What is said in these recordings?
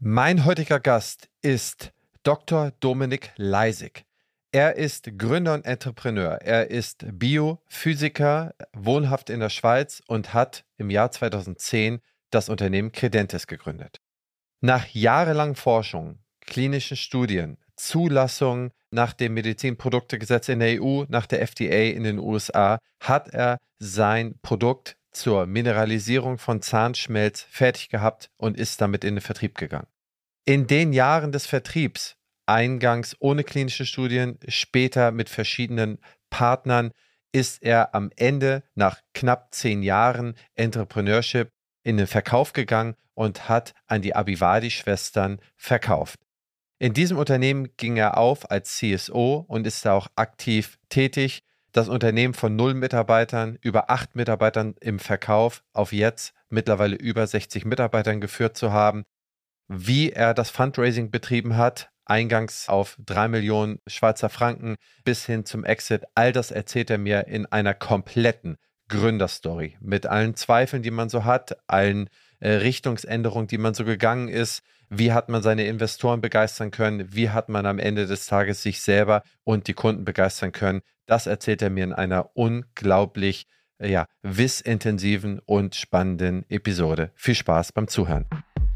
Mein heutiger Gast ist Dr. Dominik Leisig. Er ist Gründer und Entrepreneur. Er ist Biophysiker, wohnhaft in der Schweiz und hat im Jahr 2010 das Unternehmen Credentis gegründet. Nach jahrelangen Forschung, klinischen Studien, Zulassung nach dem Medizinproduktegesetz in der EU, nach der FDA in den USA, hat er sein Produkt zur Mineralisierung von Zahnschmelz fertig gehabt und ist damit in den Vertrieb gegangen. In den Jahren des Vertriebs, eingangs ohne klinische Studien, später mit verschiedenen Partnern, ist er am Ende nach knapp 10 Jahren Entrepreneurship in den Verkauf gegangen und hat an die Abivadi-Schwestern verkauft. In diesem Unternehmen ging er auf als CSO und ist da auch aktiv tätig. Das Unternehmen von 0 Mitarbeitern, über 8 Mitarbeitern im Verkauf, auf jetzt mittlerweile über 60 Mitarbeitern geführt zu haben. Wie er das Fundraising betrieben hat, eingangs auf 3 Millionen Schweizer Franken bis hin zum Exit, all das erzählt er mir in einer kompletten Gründerstory. Mit allen Zweifeln, die man so hat, allen Richtungsänderungen, die man so gegangen ist. Wie hat man seine Investoren begeistern können? Wie hat man am Ende des Tages sich selber und die Kunden begeistern können? Das erzählt er mir in einer unglaublich wissintensiven und spannenden Episode. Viel Spaß beim Zuhören.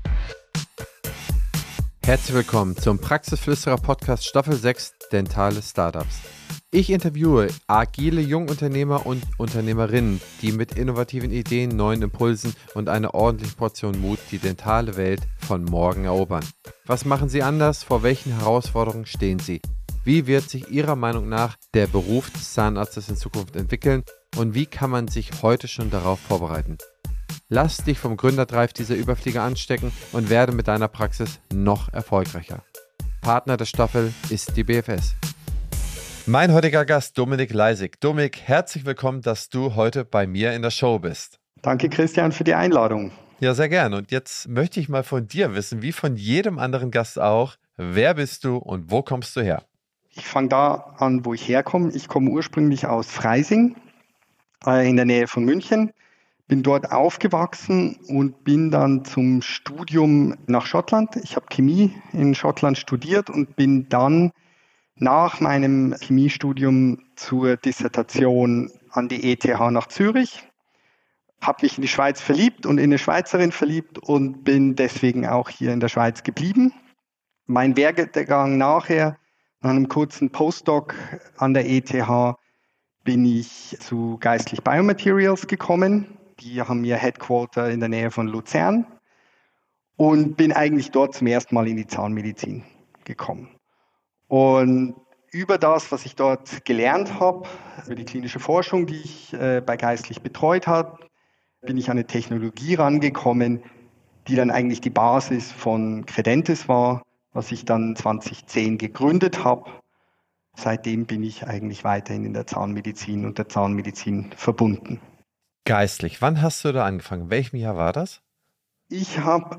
Herzlich willkommen zum Praxisflüsterer Podcast Staffel 6 Dentale Startups. Ich interviewe agile Jungunternehmer und Unternehmerinnen, die mit innovativen Ideen, neuen Impulsen und einer ordentlichen Portion Mut die dentale Welt von morgen erobern. Was machen sie anders? Vor welchen Herausforderungen stehen sie? Wie wird sich Ihrer Meinung nach der Beruf des Zahnarztes in Zukunft entwickeln? Und wie kann man sich heute schon darauf vorbereiten? Lass dich vom Gründerdrive dieser Überflieger anstecken und werde mit deiner Praxis noch erfolgreicher. Partner der Staffel ist die BFS. Mein heutiger Gast, Dominik Leisig. Dominik, herzlich willkommen, dass du heute bei mir in der Show bist. Danke, Christian, für die Einladung. Ja, sehr gerne. Und jetzt möchte ich mal von dir wissen, wie von jedem anderen Gast auch, wer bist du und wo kommst du her? Ich fange da an, wo ich herkomme. Ich komme ursprünglich aus Freising, in der Nähe von München. Bin dort aufgewachsen und bin dann zum Studium nach Schottland. Ich habe Chemie in Schottland studiert und bin dann nach meinem Chemiestudium zur Dissertation an die ETH nach Zürich. Habe mich in die Schweiz verliebt und in eine Schweizerin verliebt und bin deswegen auch hier in der Schweiz geblieben. Mein Werdegang nachher, nach einem kurzen Postdoc an der ETH, bin ich zu Geistlich Biomaterials gekommen. Die haben ihr Headquarter in der Nähe von Luzern und bin eigentlich dort zum ersten Mal in die Zahnmedizin gekommen. Und über das, was ich dort gelernt habe, über die klinische Forschung, die ich bei Geistlich betreut habe, bin ich an eine Technologie rangekommen, die dann eigentlich die Basis von Credentis war, was ich dann 2010 gegründet habe. Seitdem bin ich eigentlich weiterhin in der Zahnmedizin und der Zahnmedizin verbunden. Geistlich, wann hast du da angefangen? In welchem Jahr war das? Ich habe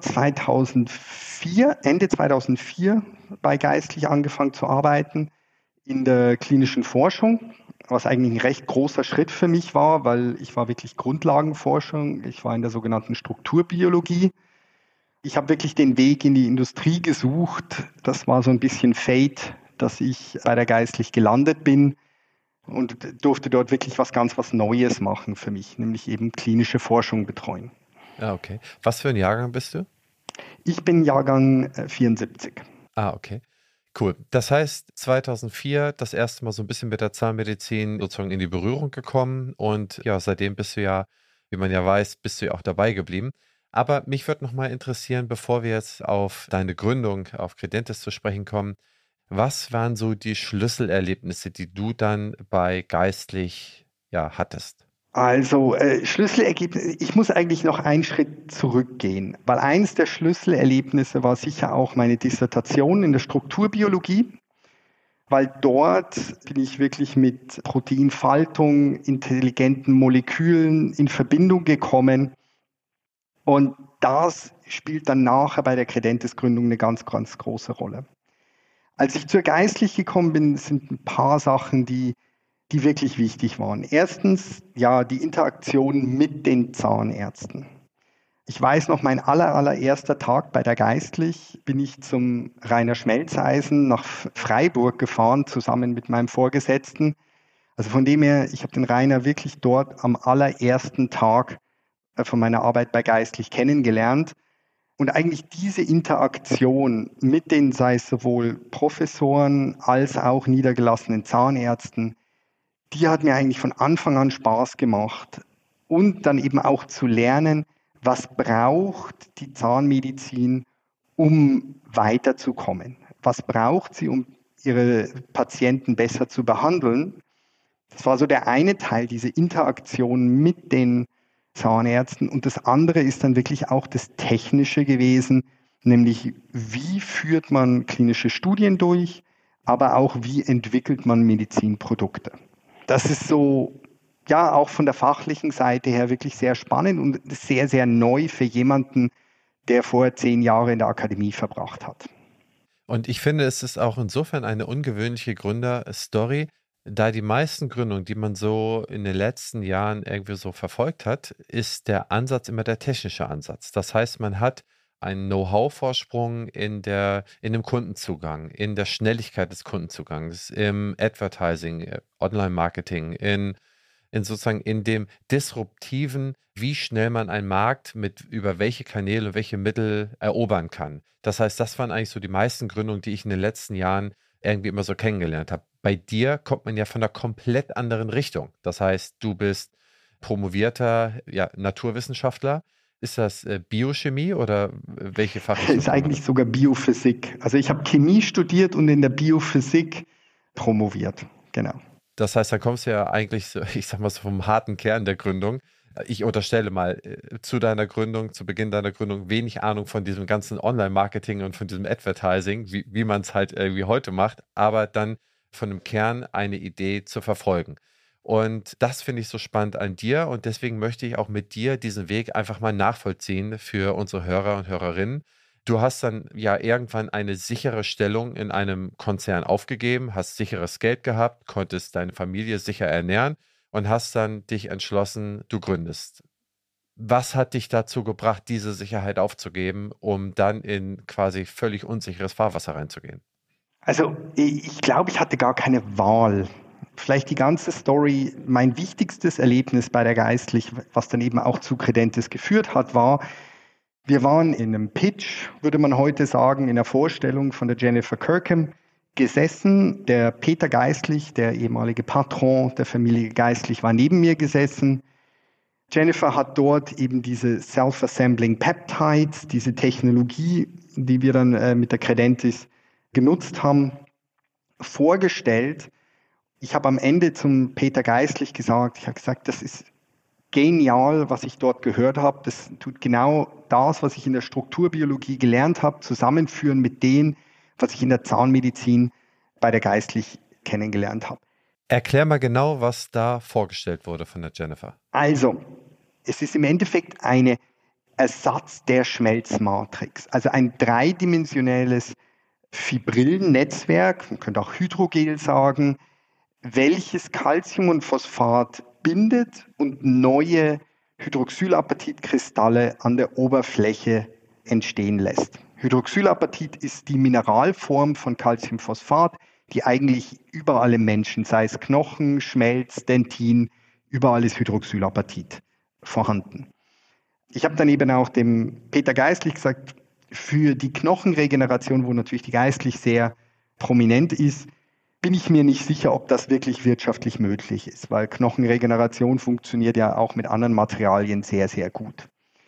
Ende 2004 bei Geistlich angefangen zu arbeiten in der klinischen Forschung, was eigentlich ein recht großer Schritt für mich war, weil ich war wirklich Grundlagenforschung, ich war in der sogenannten Strukturbiologie. Ich habe wirklich den Weg in die Industrie gesucht. Das war so ein bisschen Fate, dass ich bei der Geistlich gelandet bin und durfte dort wirklich was Neues machen für mich, nämlich eben klinische Forschung betreuen. Ah, okay. Was für ein Jahrgang bist du? Ich bin Jahrgang 74. Ah, okay. Cool. Das heißt, 2004 das erste Mal so ein bisschen mit der Zahnmedizin sozusagen in die Berührung gekommen und ja, seitdem bist du ja, wie man ja weiß, bist du ja auch dabei geblieben. Aber mich würde noch mal interessieren, bevor wir jetzt auf deine Gründung, auf Credentis zu sprechen kommen, was waren so die Schlüsselerlebnisse, die du dann bei Geistlich hattest? Also Schlüsselergebnisse, ich muss eigentlich noch einen Schritt zurückgehen, weil eines der Schlüsselerlebnisse war sicher auch meine Dissertation in der Strukturbiologie, weil dort bin ich wirklich mit Proteinfaltung, intelligenten Molekülen in Verbindung gekommen und das spielt dann nachher bei der Credentis-Gründung eine ganz, ganz große Rolle. Als ich zur Geistlich gekommen bin, sind ein paar Sachen, die wirklich wichtig waren. Erstens, ja, die Interaktion mit den Zahnärzten. Ich weiß noch, mein allererster Tag bei der Geistlich bin ich zum Rainer Schmelzeisen nach Freiburg gefahren, zusammen mit meinem Vorgesetzten. Also von dem her, ich habe den Rainer wirklich dort am allerersten Tag von meiner Arbeit bei Geistlich kennengelernt. Und eigentlich diese Interaktion mit den, sei es sowohl Professoren als auch niedergelassenen Zahnärzten, die hat mir eigentlich von Anfang an Spaß gemacht. Und dann eben auch zu lernen, was braucht die Zahnmedizin, um weiterzukommen? Was braucht sie, um ihre Patienten besser zu behandeln? Das war so der eine Teil, diese Interaktion mit den Zahnärzten. Und das andere ist dann wirklich auch das Technische gewesen, nämlich wie führt man klinische Studien durch, aber auch wie entwickelt man Medizinprodukte. Das ist so, ja, auch von der fachlichen Seite her wirklich sehr spannend und sehr, sehr neu für jemanden, der vorher 10 Jahre in der Akademie verbracht hat. Und ich finde, es ist auch insofern eine ungewöhnliche Gründerstory, da die meisten Gründungen, die man so in den letzten Jahren irgendwie so verfolgt hat, ist der Ansatz immer der technische Ansatz. Das heißt, man hat einen Know-how-Vorsprung in dem Kundenzugang, in der Schnelligkeit des Kundenzugangs, im Advertising, Online-Marketing, in sozusagen in dem disruptiven, wie schnell man einen Markt über welche Kanäle und welche Mittel erobern kann. Das heißt, das waren eigentlich so die meisten Gründungen, die ich in den letzten Jahren irgendwie immer so kennengelernt habe. Bei dir kommt man ja von einer komplett anderen Richtung. Das heißt, du bist promovierter, ja, Naturwissenschaftler. Ist das Biochemie oder welche Fachrichtung? Ist eigentlich sogar Biophysik. Also ich habe Chemie studiert und in der Biophysik promoviert. Genau. Das heißt, da kommst du ja eigentlich, ich sag mal so vom harten Kern der Gründung. Ich unterstelle mal, zu Beginn deiner Gründung, wenig Ahnung von diesem ganzen Online-Marketing und von diesem Advertising, wie man es halt irgendwie heute macht, aber dann von dem Kern eine Idee zu verfolgen. Und das finde ich so spannend an dir und deswegen möchte ich auch mit dir diesen Weg einfach mal nachvollziehen für unsere Hörer und Hörerinnen. Du hast dann ja irgendwann eine sichere Stellung in einem Konzern aufgegeben, hast sicheres Geld gehabt, konntest deine Familie sicher ernähren und hast dann dich entschlossen, du gründest. Was hat dich dazu gebracht, diese Sicherheit aufzugeben, um dann in quasi völlig unsicheres Fahrwasser reinzugehen? Also ich glaube, ich hatte gar keine Wahl. Vielleicht die ganze Story, mein wichtigstes Erlebnis bei der Geistlich, was dann eben auch zu Credentes geführt hat, war, wir waren in einem Pitch, würde man heute sagen, in der Vorstellung von der Jennifer Kirkham gesessen. Der Peter Geistlich, der ehemalige Patron der Familie Geistlich, war neben mir gesessen. Jennifer hat dort eben diese Self-Assembling Peptides, diese Technologie, die wir dann mit der Credentis genutzt haben, vorgestellt. Ich habe am Ende zum Peter Geistlich gesagt, ich habe gesagt, das ist genial, was ich dort gehört habe. Das tut genau das, was ich in der Strukturbiologie gelernt habe, zusammenführen mit dem, was ich in der Zahnmedizin bei der Geistlich kennengelernt habe. Erklär mal genau, was da vorgestellt wurde von der Jennifer. Also, es ist im Endeffekt ein Ersatz der Schmelzmatrix, also ein dreidimensionelles Fibrillennetzwerk, man könnte auch Hydrogel sagen, welches Calcium und Phosphat bindet und neue Hydroxylapatitkristalle an der Oberfläche entstehen lässt. Hydroxylapatit ist die Mineralform von Calciumphosphat, die eigentlich überall im Menschen, sei es Knochen, Schmelz, Dentin, überall ist Hydroxylapatit vorhanden. Ich habe dann eben auch dem Peter Geistlich gesagt, für die Knochenregeneration, wo natürlich die Geistlich sehr prominent ist, bin ich mir nicht sicher, ob das wirklich wirtschaftlich möglich ist, weil Knochenregeneration funktioniert ja auch mit anderen Materialien sehr, sehr gut.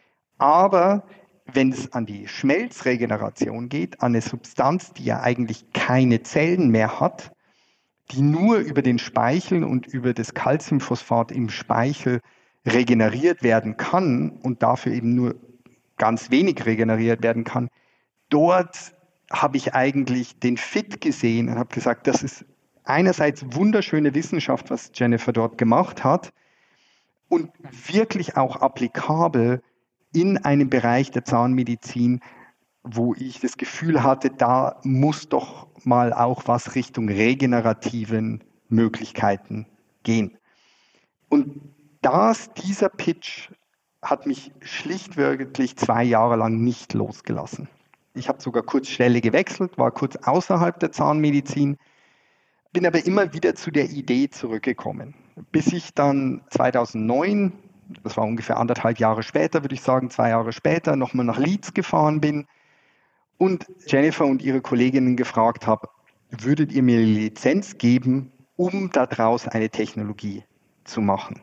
Aber wenn es an die Schmelzregeneration geht, an eine Substanz, die ja eigentlich keine Zellen mehr hat, die nur über den Speichel und über das Calciumphosphat im Speichel regeneriert werden kann und dafür eben nur ganz wenig regeneriert werden kann, dort habe ich eigentlich den Fit gesehen und habe gesagt, das ist einerseits wunderschöne Wissenschaft, was Jennifer dort gemacht hat und wirklich auch applikabel in einem Bereich der Zahnmedizin, wo ich das Gefühl hatte, da muss doch mal auch was Richtung regenerativen Möglichkeiten gehen. Und dieser Pitch hat mich schlicht wirklich 2 Jahre lang nicht losgelassen. Ich habe sogar kurz Stelle gewechselt, war kurz außerhalb der Zahnmedizin, bin aber immer wieder zu der Idee zurückgekommen, bis ich dann 2009, das war ungefähr 1,5 Jahre später, würde ich sagen, 2 Jahre später, nochmal nach Leeds gefahren bin und Jennifer und ihre Kolleginnen gefragt habe, würdet ihr mir die Lizenz geben, um daraus eine Technologie zu machen?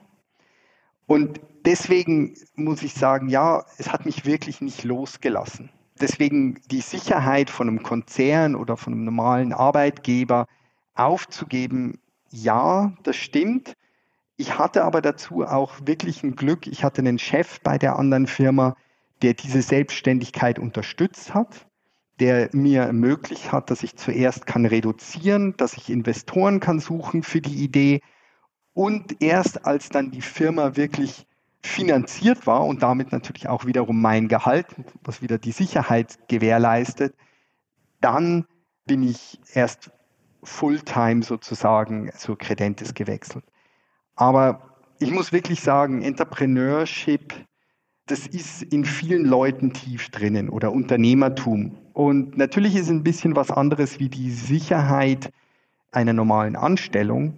Und deswegen muss ich sagen, ja, es hat mich wirklich nicht losgelassen. Deswegen die Sicherheit von einem Konzern oder von einem normalen Arbeitgeber aufzugeben, ja, das stimmt. Ich hatte aber dazu auch wirklich ein Glück. Ich hatte einen Chef bei der anderen Firma, der diese Selbstständigkeit unterstützt hat, der mir ermöglicht hat, dass ich zuerst kann reduzieren, dass ich Investoren kann suchen für die Idee. Und erst als dann die Firma wirklich finanziert war und damit natürlich auch wiederum mein Gehalt, was wieder die Sicherheit gewährleistet, dann bin ich erst Fulltime sozusagen zur Credentis gewechselt. Aber ich muss wirklich sagen, Entrepreneurship, das ist in vielen Leuten tief drinnen oder Unternehmertum. Und natürlich ist es ein bisschen was anderes wie die Sicherheit einer normalen Anstellung.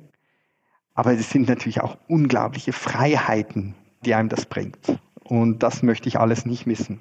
Aber es sind natürlich auch unglaubliche Freiheiten, die einem das bringt. Und das möchte ich alles nicht missen.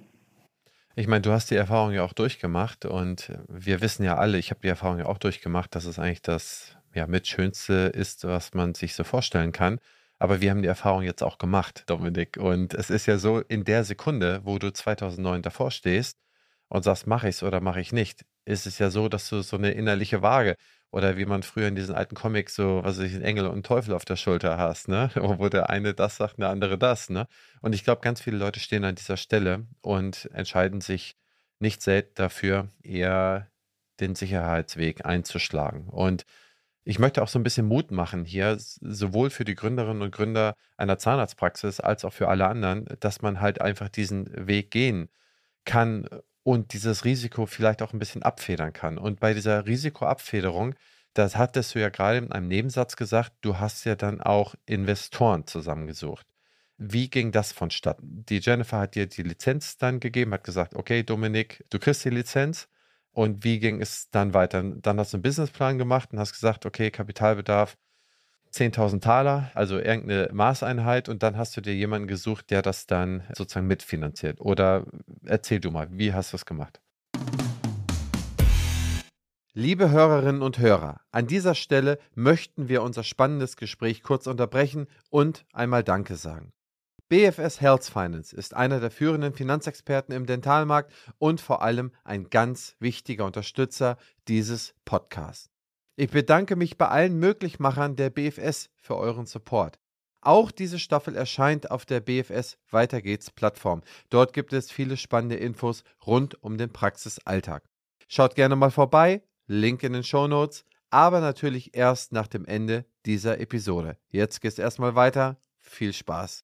Ich meine, du hast die Erfahrung ja auch durchgemacht und wir wissen ja alle, ich habe die Erfahrung ja auch durchgemacht, dass es eigentlich das mit Schönste ist, was man sich so vorstellen kann. Aber wir haben die Erfahrung jetzt auch gemacht, Dominik. Und es ist ja so, in der Sekunde, wo du 2009 davor stehst und sagst, mache ich es oder mache ich nicht, ist es ja so, dass du so eine innerliche Waage oder wie man früher in diesen alten Comics so, was weiß ich, einen Engel und einen Teufel auf der Schulter hast, ne? Wo der eine das sagt, der andere das, ne? Und ich glaube, ganz viele Leute stehen an dieser Stelle und entscheiden sich nicht selten dafür, eher den Sicherheitsweg einzuschlagen. Und ich möchte auch so ein bisschen Mut machen hier, sowohl für die Gründerinnen und Gründer einer Zahnarztpraxis als auch für alle anderen, dass man halt einfach diesen Weg gehen kann und dieses Risiko vielleicht auch ein bisschen abfedern kann. Und bei dieser Risikoabfederung, das hattest du ja gerade in einem Nebensatz gesagt, du hast ja dann auch Investoren zusammengesucht. Wie ging das vonstatten? Die Jennifer hat dir die Lizenz dann gegeben, hat gesagt, okay, Dominik, du kriegst die Lizenz. Und wie ging es dann weiter? Dann hast du einen Businessplan gemacht und hast gesagt, okay, Kapitalbedarf 10.000 Taler, also irgendeine Maßeinheit. Und dann hast du dir jemanden gesucht, der das dann sozusagen mitfinanziert. Oder erzähl du mal, wie hast du es gemacht? Liebe Hörerinnen und Hörer, an dieser Stelle möchten wir unser spannendes Gespräch kurz unterbrechen und einmal Danke sagen. BFS Health Finance ist einer der führenden Finanzexperten im Dentalmarkt und vor allem ein ganz wichtiger Unterstützer dieses Podcasts. Ich bedanke mich bei allen Möglichmachern der BFS für euren Support. Auch diese Staffel erscheint auf der BFS Weiter geht's Plattform. Dort gibt es viele spannende Infos rund um den Praxisalltag. Schaut gerne mal vorbei, Link in den Shownotes, aber natürlich erst nach dem Ende dieser Episode. Jetzt geht's erstmal weiter. Viel Spaß!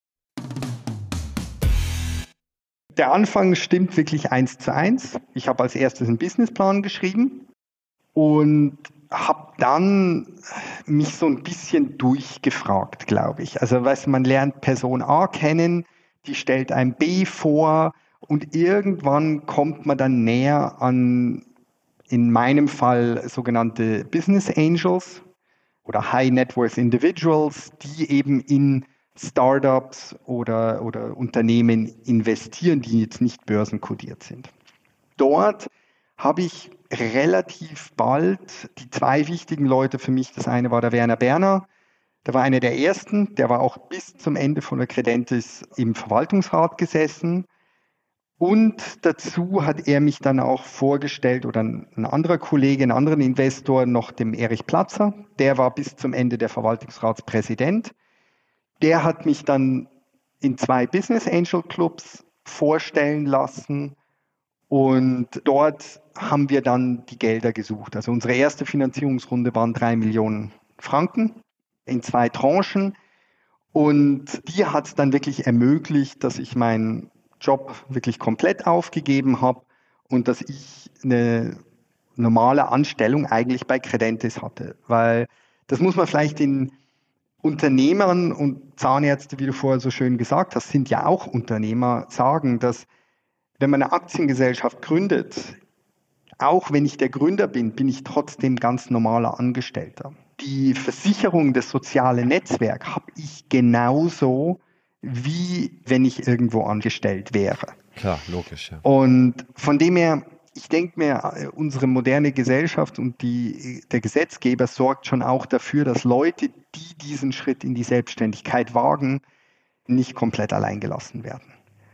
Der Anfang stimmt wirklich 1:1. Ich habe als erstes einen Businessplan geschrieben und habe dann mich so ein bisschen durchgefragt, glaube ich. Also man lernt Person A kennen, die stellt einem B vor und irgendwann kommt man dann näher an, in meinem Fall, sogenannte Business Angels oder High Net Worth Individuals, die eben in Startups oder Unternehmen investieren, die jetzt nicht börsenkodiert sind. Dort habe ich relativ bald die 2 wichtigen Leute für mich. Das eine war der Werner Berner, der war einer der ersten, der war auch bis zum Ende von der Credentis im Verwaltungsrat gesessen. Und dazu hat er mich dann auch vorgestellt, oder ein anderer Kollege, einen anderen Investor, noch dem Erich Platzer, der war bis zum Ende der Verwaltungsratspräsident. Der hat mich dann in 2 Business Angel Clubs vorstellen lassen und dort haben wir dann die Gelder gesucht. Also unsere erste Finanzierungsrunde waren 3 Millionen Franken in 2 Tranchen und die hat es dann wirklich ermöglicht, dass ich meinen Job wirklich komplett aufgegeben habe und dass ich eine normale Anstellung eigentlich bei Credentis hatte. Weil das muss man vielleicht in Unternehmern und Zahnärzte, wie du vorher so schön gesagt hast, sind ja auch Unternehmer, sagen, dass wenn man eine Aktiengesellschaft gründet, auch wenn ich der Gründer bin, bin ich trotzdem ganz normaler Angestellter. Die Versicherung, das soziale Netzwerk habe ich genauso, wie wenn ich irgendwo angestellt wäre. Klar, logisch, ja. Und von dem her, ich denke mir, unsere moderne Gesellschaft und der Gesetzgeber sorgt schon auch dafür, dass Leute, die diesen Schritt in die Selbstständigkeit wagen, nicht komplett allein gelassen werden.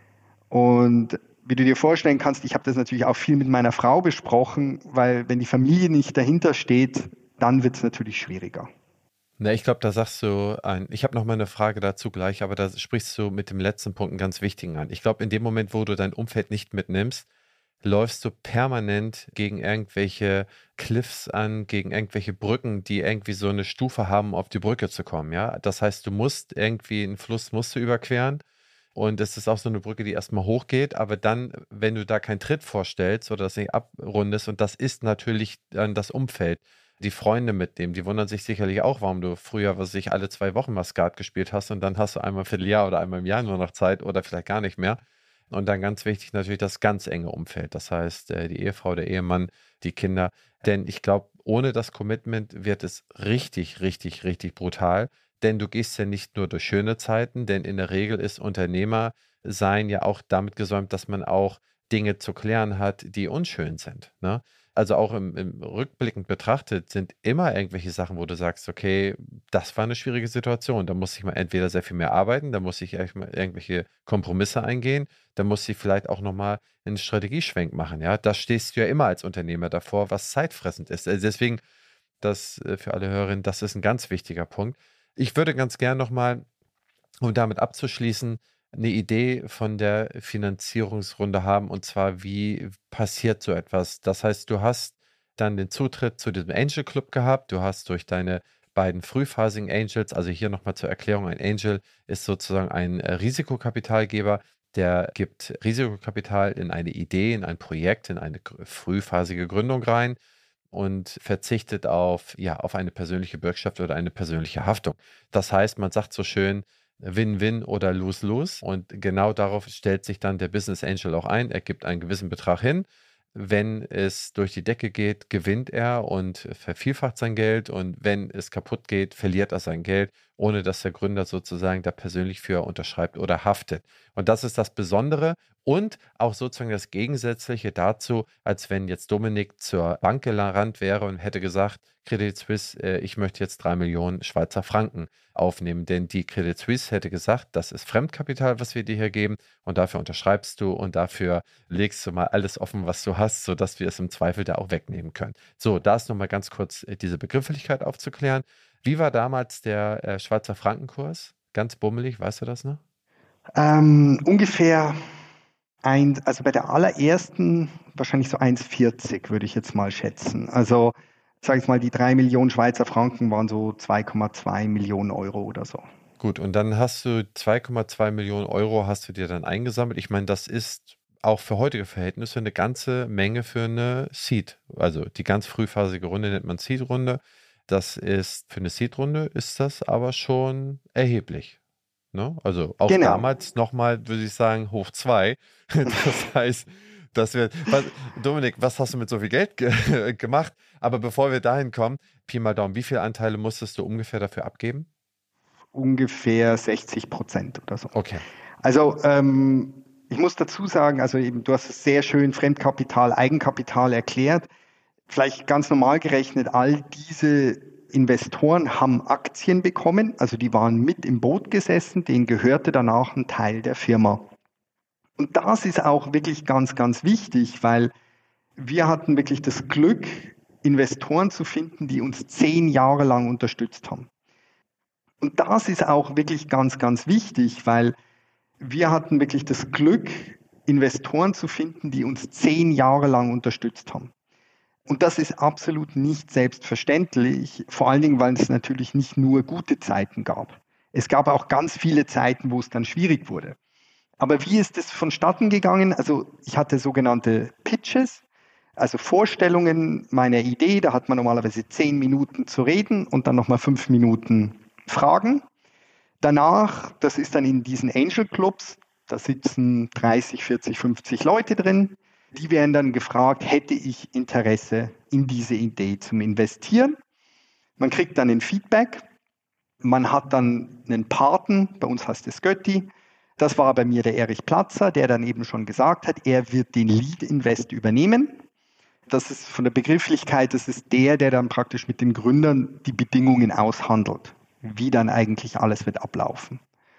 Und wie du dir vorstellen kannst, ich habe das natürlich auch viel mit meiner Frau besprochen, weil wenn die Familie nicht dahinter steht, dann wird es natürlich schwieriger. Na, ich glaube, da sagst du ich habe noch mal eine Frage dazu gleich, aber da sprichst du mit dem letzten Punkt einen ganz wichtigen an. Ich glaube, in dem Moment, wo du dein Umfeld nicht mitnimmst, läufst du permanent gegen irgendwelche Cliffs an, gegen irgendwelche Brücken, die irgendwie so eine Stufe haben, um auf die Brücke zu kommen, ja? Das heißt, du musst irgendwie einen Fluss musst du überqueren und es ist auch so eine Brücke, die erstmal hochgeht, aber dann, wenn du da keinen Tritt vorstellst oder das nicht abrundest und das ist natürlich dann das Umfeld. Die Freunde mitnehmen, die wundern sich sicherlich auch, warum du früher, was weiß ich, alle 2 Wochen mal Skat gespielt hast und dann hast du einmal im Vierteljahr oder einmal im Jahr nur noch Zeit oder vielleicht gar nicht mehr. Und dann ganz wichtig natürlich das ganz enge Umfeld. Das heißt, die Ehefrau, der Ehemann, die Kinder. Denn ich glaube, ohne das Commitment wird es richtig, richtig, richtig brutal. Denn du gehst ja nicht nur durch schöne Zeiten, denn in der Regel ist Unternehmer sein ja auch damit gesäumt, dass man auch Dinge zu klären hat, die unschön sind. Ne? Also auch im rückblickend betrachtet sind immer irgendwelche Sachen, wo du sagst, okay, das war eine schwierige Situation. Da muss ich mal entweder sehr viel mehr arbeiten, da muss ich irgendwelche Kompromisse eingehen, da muss ich vielleicht auch nochmal einen Strategieschwenk machen. Ja, da stehst du ja immer als Unternehmer davor, was zeitfressend ist. Also deswegen, das für alle Hörerinnen, das ist ein ganz wichtiger Punkt. Ich würde ganz gern nochmal, um damit abzuschließen, eine Idee von der Finanzierungsrunde haben und zwar, wie passiert so etwas? Das heißt, du hast dann den Zutritt zu diesem Angel Club gehabt, du hast durch deine beiden frühphasigen Angels, also hier nochmal zur Erklärung, ein Angel ist sozusagen ein Risikokapitalgeber, der gibt Risikokapital in eine Idee, in ein Projekt, in eine frühphasige Gründung rein und verzichtet auf eine persönliche Bürgschaft oder eine persönliche Haftung. Das heißt, man sagt so schön, Win-Win oder Lose-Lose. Und genau darauf stellt sich dann der Business Angel auch ein. Er gibt einen gewissen Betrag hin. Wenn es durch die Decke geht, gewinnt er und vervielfacht sein Geld. Und wenn es kaputt geht, verliert er sein Geld, ohne dass der Gründer sozusagen da persönlich für unterschreibt oder haftet. Und das ist das Besondere und auch sozusagen das Gegensätzliche dazu, als wenn jetzt Dominik zur Bank gerannt wäre und hätte gesagt, Credit Suisse, ich möchte jetzt 3 Millionen Schweizer Franken aufnehmen. Denn die Credit Suisse hätte gesagt, das ist Fremdkapital, was wir dir hier geben und dafür unterschreibst du und dafür legst du mal alles offen, was du hast, sodass wir es im Zweifel da auch wegnehmen können. So, da ist nochmal ganz kurz diese Begrifflichkeit aufzuklären. Wie war damals der Schweizer Frankenkurs? Ganz bummelig, weißt du das noch? Ungefähr also bei der allerersten wahrscheinlich so 1,40 würde ich jetzt mal schätzen. Also sage ich mal, die 3 Millionen Schweizer Franken waren so 2,2 Millionen Euro oder so. Gut, und dann hast du 2,2 Millionen Euro hast du dir dann eingesammelt. Ich meine, das ist auch für heutige Verhältnisse eine ganze Menge für eine Seed. Also die ganz frühphasige Runde nennt man Seed-Runde. Das ist für eine Seed-Runde ist das aber schon erheblich. Ne? Also auch Genau. damals nochmal, würde ich sagen, hoch 2. Das heißt, Dominik, was hast du mit so viel Geld gemacht? Aber bevor wir dahin kommen, Pi mal Daumen, wie viele Anteile musstest du ungefähr dafür abgeben? Ungefähr 60% oder so. Okay. Also ich muss dazu sagen, also eben, du hast es sehr schön Fremdkapital, Eigenkapital erklärt. Vielleicht ganz normal gerechnet, all diese Investoren haben Aktien bekommen, also die waren mit im Boot gesessen, denen gehörte danach ein Teil der Firma. Und das ist auch wirklich ganz, ganz wichtig, weil wir hatten wirklich das Glück, Investoren zu finden, die uns 10 Jahre lang unterstützt haben. Und das ist auch wirklich ganz, ganz wichtig, weil wir hatten wirklich das Glück, Investoren zu finden, die uns 10 Jahre lang unterstützt haben. Und das ist absolut nicht selbstverständlich, vor allen Dingen, weil es natürlich nicht nur gute Zeiten gab. Es gab auch ganz viele Zeiten, wo es dann schwierig wurde. Aber wie ist es vonstatten gegangen? Also ich hatte sogenannte Pitches, also Vorstellungen meiner Idee. Da hat man normalerweise 10 Minuten zu reden und dann nochmal 5 Minuten fragen. Danach, das ist dann in diesen Angel Clubs, da sitzen 30, 40, 50 Leute drin. Die werden dann gefragt, hätte ich Interesse in diese Idee zum Investieren? Man kriegt dann ein Feedback. Man hat dann einen Paten, bei uns heißt es Götti. Das war bei mir der Erich Platzer, der dann eben schon gesagt hat, er wird den Lead Invest übernehmen. Das ist von der Begrifflichkeit, das ist der dann praktisch mit den Gründern die Bedingungen aushandelt, wie dann eigentlich alles wird ablaufen.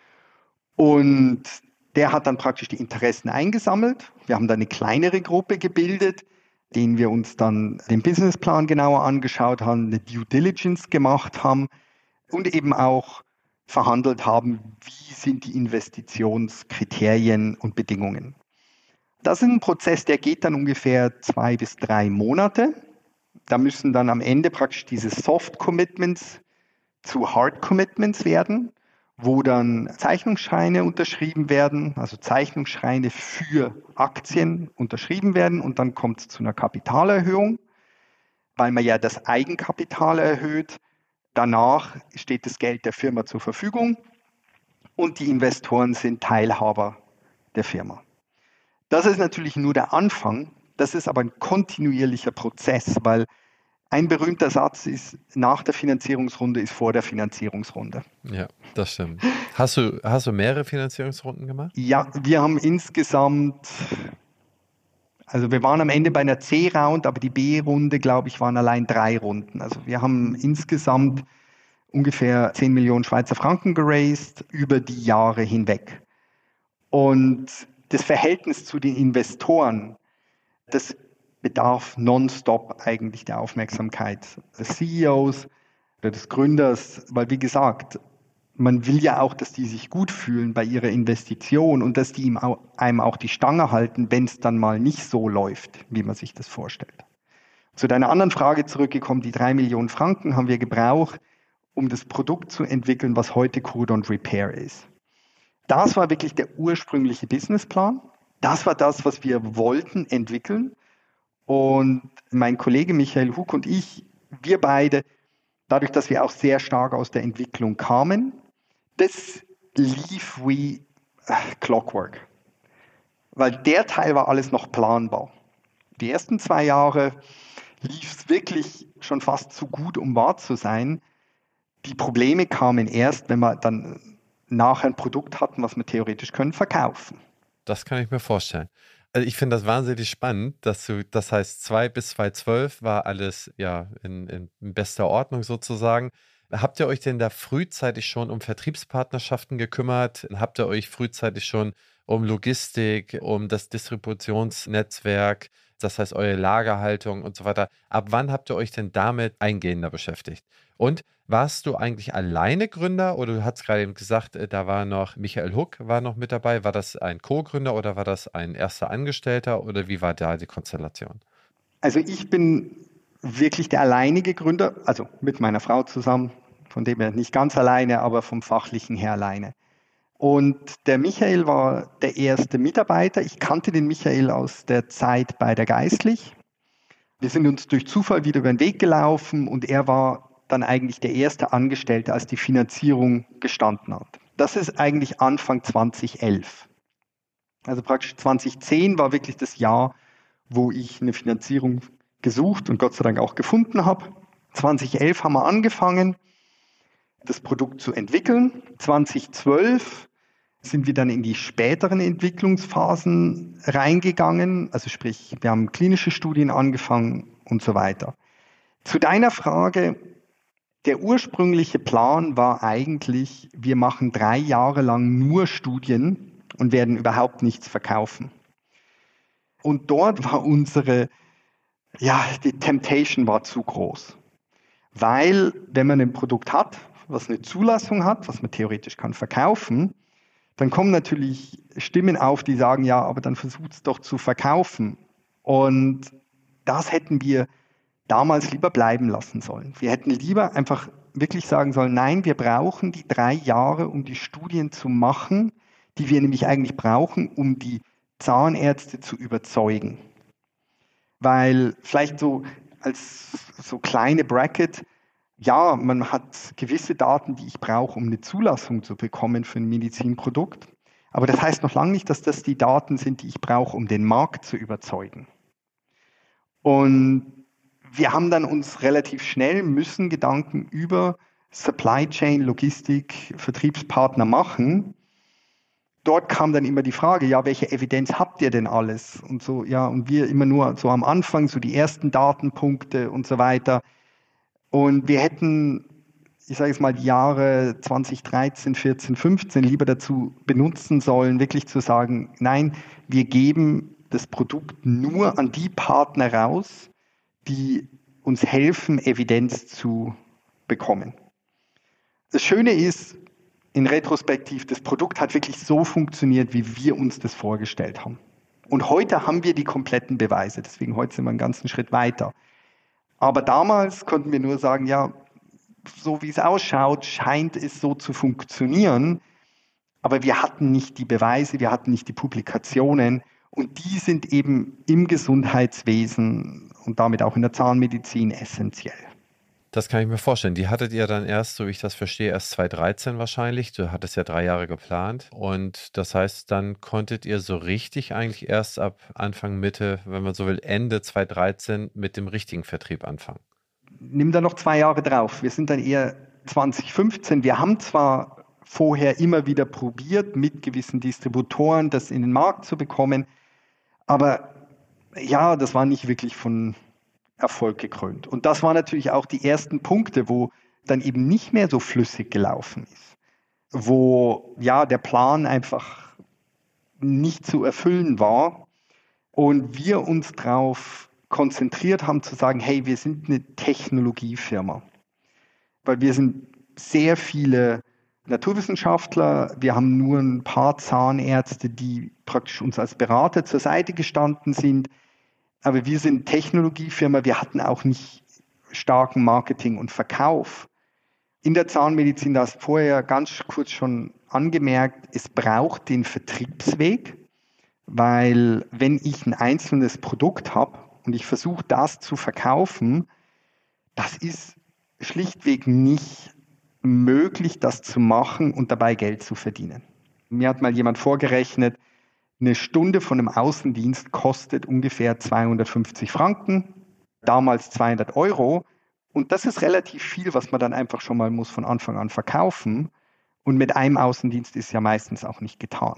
Und der hat dann praktisch die Interessen eingesammelt. Wir haben dann eine kleinere Gruppe gebildet, denen wir uns dann den Businessplan genauer angeschaut haben, eine Due Diligence gemacht haben und eben auch verhandelt haben, wie sind die Investitionskriterien und Bedingungen. Das ist ein Prozess, der geht dann ungefähr 2 bis 3 Monate. Da müssen dann am Ende praktisch diese Soft Commitments zu Hard Commitments werden, wo dann Zeichnungsscheine unterschrieben werden, also Zeichnungsscheine für Aktien unterschrieben werden und dann kommt es zu einer Kapitalerhöhung, weil man ja das Eigenkapital erhöht. Danach steht das Geld der Firma zur Verfügung und die Investoren sind Teilhaber der Firma. Das ist natürlich nur der Anfang, das ist aber ein kontinuierlicher Prozess, weil ein berühmter Satz ist, nach der Finanzierungsrunde ist vor der Finanzierungsrunde. Ja, das stimmt. Hast du mehrere Finanzierungsrunden gemacht? Ja, wir haben insgesamt, also wir waren am Ende bei einer C-Round, aber die B-Runde, glaube ich, waren allein 3 Runden. Also wir haben insgesamt ungefähr 10 Millionen Schweizer Franken geraced über die Jahre hinweg. Und das Verhältnis zu den Investoren, das bedarf nonstop eigentlich der Aufmerksamkeit des CEOs oder des Gründers, weil wie gesagt, man will ja auch, dass die sich gut fühlen bei ihrer Investition und dass die einem auch die Stange halten, wenn es dann mal nicht so läuft, wie man sich das vorstellt. Zu deiner anderen Frage zurückgekommen, die 3 Millionen Franken haben wir gebraucht, um das Produkt zu entwickeln, was heute Cordon Repair ist. Das war wirklich der ursprüngliche Businessplan. Das war das, was wir wollten entwickeln. Und mein Kollege Michael Hug und ich, wir beide, dadurch, dass wir auch sehr stark aus der Entwicklung kamen, das lief wie Clockwork. Weil der Teil war alles noch planbar. Die ersten 2 Jahre lief es wirklich schon fast zu gut, um wahr zu sein. Die Probleme kamen erst, wenn wir dann nachher ein Produkt hatten, was wir theoretisch können verkaufen. Das kann ich mir vorstellen. Also ich finde das wahnsinnig spannend, das heißt 2 bis 2012 war alles ja in bester Ordnung sozusagen. Habt ihr euch denn da frühzeitig schon um Vertriebspartnerschaften gekümmert? Habt ihr euch frühzeitig schon um Logistik, um das Distributionsnetzwerk, das heißt eure Lagerhaltung und so weiter? Ab wann habt ihr euch denn damit eingehender beschäftigt? Und warst du eigentlich alleine Gründer oder du hast gerade eben gesagt, da war noch Michael Hug war noch mit dabei. War das ein Co-Gründer oder war das ein erster Angestellter oder wie war da die Konstellation? Also ich bin wirklich der alleinige Gründer, also mit meiner Frau zusammen, von dem her nicht ganz alleine, aber vom Fachlichen her alleine. Und der Michael war der erste Mitarbeiter. Ich kannte den Michael aus der Zeit bei der Geistlich. Wir sind uns durch Zufall wieder über den Weg gelaufen und er war dann eigentlich der erste Angestellte, als die Finanzierung gestanden hat. Das ist eigentlich Anfang 2011. Also praktisch 2010 war wirklich das Jahr, wo ich eine Finanzierung gesucht und Gott sei Dank auch gefunden habe. 2011 haben wir angefangen, das Produkt zu entwickeln. 2012 sind wir dann in die späteren Entwicklungsphasen reingegangen. Also sprich, wir haben klinische Studien angefangen und so weiter. Zu deiner Frage, der ursprüngliche Plan war eigentlich, wir machen 3 Jahre lang nur Studien und werden überhaupt nichts verkaufen. Und dort war die Temptation war zu groß. Weil, wenn man ein Produkt hat, was eine Zulassung hat, was man theoretisch kann verkaufen, dann kommen natürlich Stimmen auf, die sagen, ja, aber dann versucht es doch zu verkaufen. Und das hätten wir damals lieber bleiben lassen sollen. Wir hätten lieber einfach wirklich sagen sollen, nein, wir brauchen die 3 Jahre, um die Studien zu machen, die wir nämlich eigentlich brauchen, um die Zahnärzte zu überzeugen. Weil vielleicht so als so kleine Bracket, ja, man hat gewisse Daten, die ich brauche, um eine Zulassung zu bekommen für ein Medizinprodukt. Aber das heißt noch lange nicht, dass das die Daten sind, die ich brauche, um den Markt zu überzeugen. Und wir haben dann uns relativ schnell müssen Gedanken über Supply Chain, Logistik, Vertriebspartner machen. Dort kam dann immer die Frage, ja, welche Evidenz habt ihr denn alles? Und so, ja, und wir immer nur so am Anfang, so die ersten Datenpunkte und so weiter. Und wir hätten, ich sage jetzt mal, die Jahre 2013, 14, 15 lieber dazu benutzen sollen, wirklich zu sagen, nein, wir geben das Produkt nur an die Partner raus, die uns helfen, Evidenz zu bekommen. Das Schöne ist, in Retrospektiv, das Produkt hat wirklich so funktioniert, wie wir uns das vorgestellt haben. Und heute haben wir die kompletten Beweise, deswegen heute sind wir einen ganzen Schritt weiter. Aber damals konnten wir nur sagen, ja, so wie es ausschaut, scheint es so zu funktionieren. Aber wir hatten nicht die Beweise, wir hatten nicht die Publikationen. Und die sind eben im Gesundheitswesen und damit auch in der Zahnmedizin essentiell. Das kann ich mir vorstellen. Die hattet ihr dann erst, so wie ich das verstehe, erst 2013 wahrscheinlich. Du hattest ja 3 Jahre geplant. Und das heißt, dann konntet ihr so richtig eigentlich erst ab Anfang, Mitte, wenn man so will, Ende 2013 mit dem richtigen Vertrieb anfangen. Nimm da noch 2 Jahre drauf. Wir sind dann eher 2015. Wir haben zwar vorher immer wieder probiert, mit gewissen Distributoren das in den Markt zu bekommen, aber ja, das war nicht wirklich von Erfolg gekrönt. Und das waren natürlich auch die ersten Punkte, wo dann eben nicht mehr so flüssig gelaufen ist, wo ja der Plan einfach nicht zu erfüllen war und wir uns darauf konzentriert haben zu sagen, hey, wir sind eine Technologiefirma, weil wir sind sehr viele Naturwissenschaftler, wir haben nur ein paar Zahnärzte, die praktisch uns als Berater zur Seite gestanden sind. Aber wir sind Technologiefirma, wir hatten auch nicht starken Marketing und Verkauf. In der Zahnmedizin, das vorher ganz kurz schon angemerkt, es braucht den Vertriebsweg, weil wenn ich ein einzelnes Produkt habe und ich versuche das zu verkaufen, das ist schlichtweg nicht möglich, das zu machen und dabei Geld zu verdienen. Mir hat mal jemand vorgerechnet, eine Stunde von einem Außendienst kostet ungefähr 250 Franken, damals 200 Euro. Und das ist relativ viel, was man dann einfach schon mal muss von Anfang an verkaufen. Und mit einem Außendienst ist ja meistens auch nicht getan.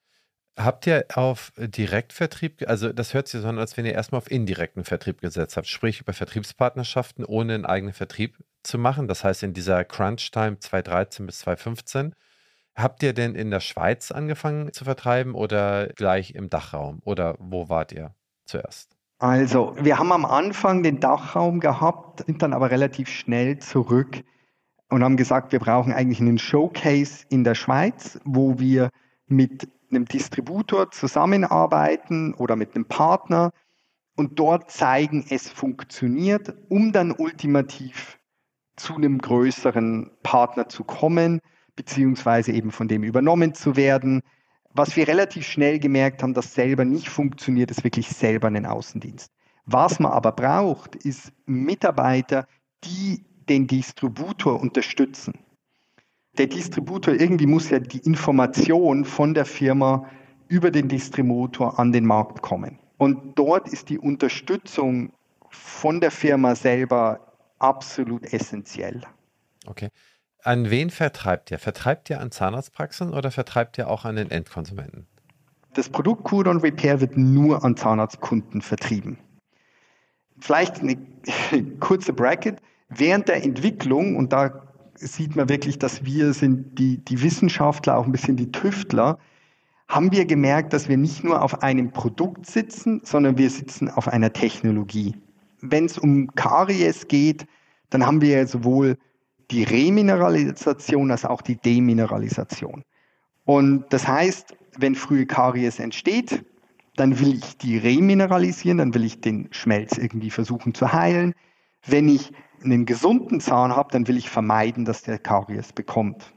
Habt ihr auf Direktvertrieb, also das hört sich so an, als wenn ihr erstmal auf indirekten Vertrieb gesetzt habt, sprich über Vertriebspartnerschaften, ohne einen eigenen Vertrieb zu machen. Das heißt, in dieser Crunch-Time 2013 bis 2015. Habt ihr denn in der Schweiz angefangen zu vertreiben oder gleich im Dachraum? Oder wo wart ihr zuerst? Also, wir haben am Anfang den Dachraum gehabt, sind dann aber relativ schnell zurück und haben gesagt, wir brauchen eigentlich einen Showcase in der Schweiz, wo wir mit einem Distributor zusammenarbeiten oder mit einem Partner und dort zeigen, es funktioniert, um dann ultimativ zu einem größeren Partner zu kommen, beziehungsweise eben von dem übernommen zu werden. Was wir relativ schnell gemerkt haben, dass selber nicht funktioniert, ist wirklich selber einen Außendienst. Was man aber braucht, ist Mitarbeiter, die den Distributor unterstützen. Der Distributor irgendwie muss ja die Information von der Firma über den Distributor an den Markt kommen. Und dort ist die Unterstützung von der Firma selber absolut essentiell. Okay. An wen vertreibt ihr? Vertreibt ihr an Zahnarztpraxen oder vertreibt ihr auch an den Endkonsumenten? Das Produkt Cure Repair wird nur an Zahnarztkunden vertrieben. Vielleicht eine kurze Bracket. Während der Entwicklung, und da sieht man wirklich, dass wir sind die Wissenschaftler, auch ein bisschen die Tüftler, haben wir gemerkt, dass wir nicht nur auf einem Produkt sitzen, sondern wir sitzen auf einer Technologie. Wenn es um Karies geht, dann haben wir sowohl die Remineralisation als auch die Demineralisation. Und das heißt, wenn frühe Karies entsteht, dann will ich die remineralisieren, dann will ich den Schmelz irgendwie versuchen zu heilen. Wenn ich einen gesunden Zahn habe, dann will ich vermeiden, dass der Karies bekommt.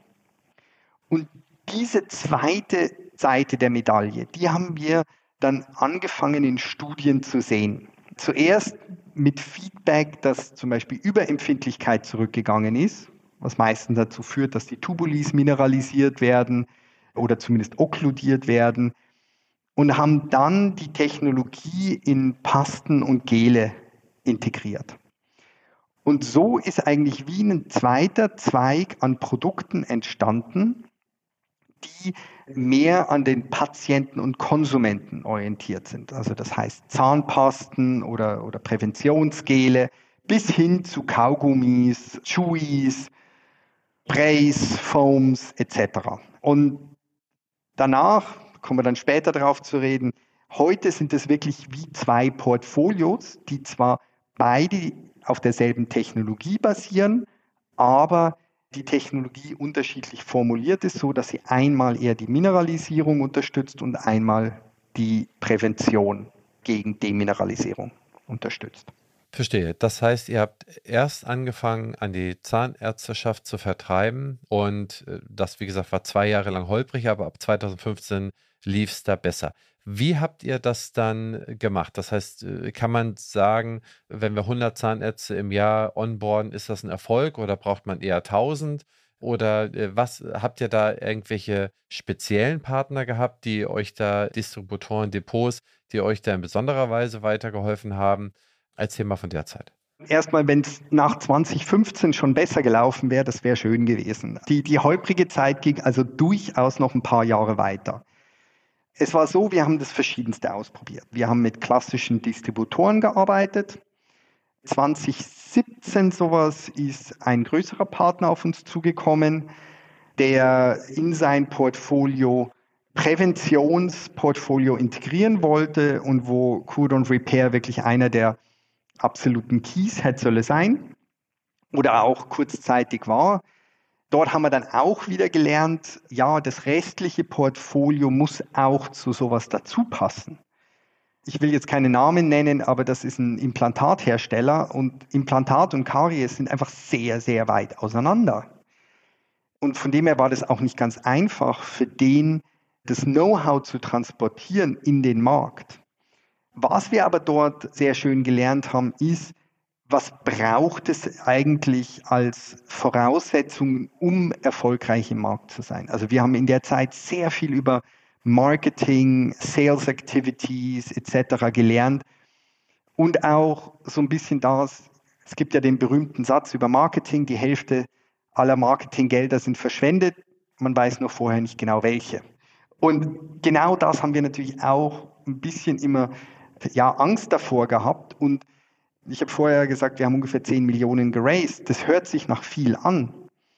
Und diese zweite Seite der Medaille, die haben wir dann angefangen in Studien zu sehen. Zuerst mit Feedback, das zum Beispiel Überempfindlichkeit zurückgegangen ist, was meistens dazu führt, dass die Tubulis mineralisiert werden oder zumindest okkludiert werden, und haben dann die Technologie in Pasten und Gele integriert. Und so ist eigentlich wie ein zweiter Zweig an Produkten entstanden, die mehr an den Patienten und Konsumenten orientiert sind. Also das heißt Zahnpasten oder Präventionsgele bis hin zu Kaugummis, Chewies, Sprays, Foams etc. Und danach, kommen wir dann später darauf zu reden, heute sind es wirklich wie zwei Portfolios, die zwar beide auf derselben Technologie basieren, aber die Technologie unterschiedlich formuliert ist, so dass sie einmal eher die Mineralisierung unterstützt und einmal die Prävention gegen Demineralisierung unterstützt. Verstehe. Das heißt, ihr habt erst angefangen, an die Zahnärzteschaft zu vertreiben und das, wie gesagt, war 2 Jahre lang holprig, aber ab 2015 lief es da besser. Wie habt ihr das dann gemacht? Das heißt, kann man sagen, wenn wir 100 Zahnärzte im Jahr onboarden, ist das ein Erfolg oder braucht man eher 1000? Oder was habt ihr da irgendwelche speziellen Partner gehabt, die euch da, Distributoren, Depots, die euch da in besonderer Weise weitergeholfen haben? Erzähl mal von der Zeit. Erstmal, wenn es nach 2015 schon besser gelaufen wäre, das wäre schön gewesen. Die holprige Zeit ging also durchaus noch ein paar Jahre weiter. Es war so, wir haben das Verschiedenste ausprobiert. Wir haben mit klassischen Distributoren gearbeitet. 2017 sowas ist ein größerer Partner auf uns zugekommen, der in sein Präventionsportfolio integrieren wollte und wo Cure und Repair wirklich einer der absoluten Keys hätte sollen sein oder auch kurzzeitig war. Dort haben wir dann auch wieder gelernt, ja, das restliche Portfolio muss auch zu sowas dazu passen. Ich will jetzt keine Namen nennen, aber das ist ein Implantathersteller und Implantat und Karies sind einfach sehr, sehr weit auseinander. Und von dem her war das auch nicht ganz einfach für den, das Know-how zu transportieren in den Markt. Was wir aber dort sehr schön gelernt haben, ist, was braucht es eigentlich als Voraussetzung, um erfolgreich im Markt zu sein? Also wir haben in der Zeit sehr viel über Marketing, Sales Activities etc. gelernt und auch so ein bisschen es gibt ja den berühmten Satz über Marketing, die Hälfte aller Marketinggelder sind verschwendet, man weiß nur vorher nicht genau welche. Und genau das haben wir natürlich auch ein bisschen immer Angst davor gehabt. Und ich habe vorher gesagt, wir haben ungefähr 10 Millionen geraced. Das hört sich nach viel an.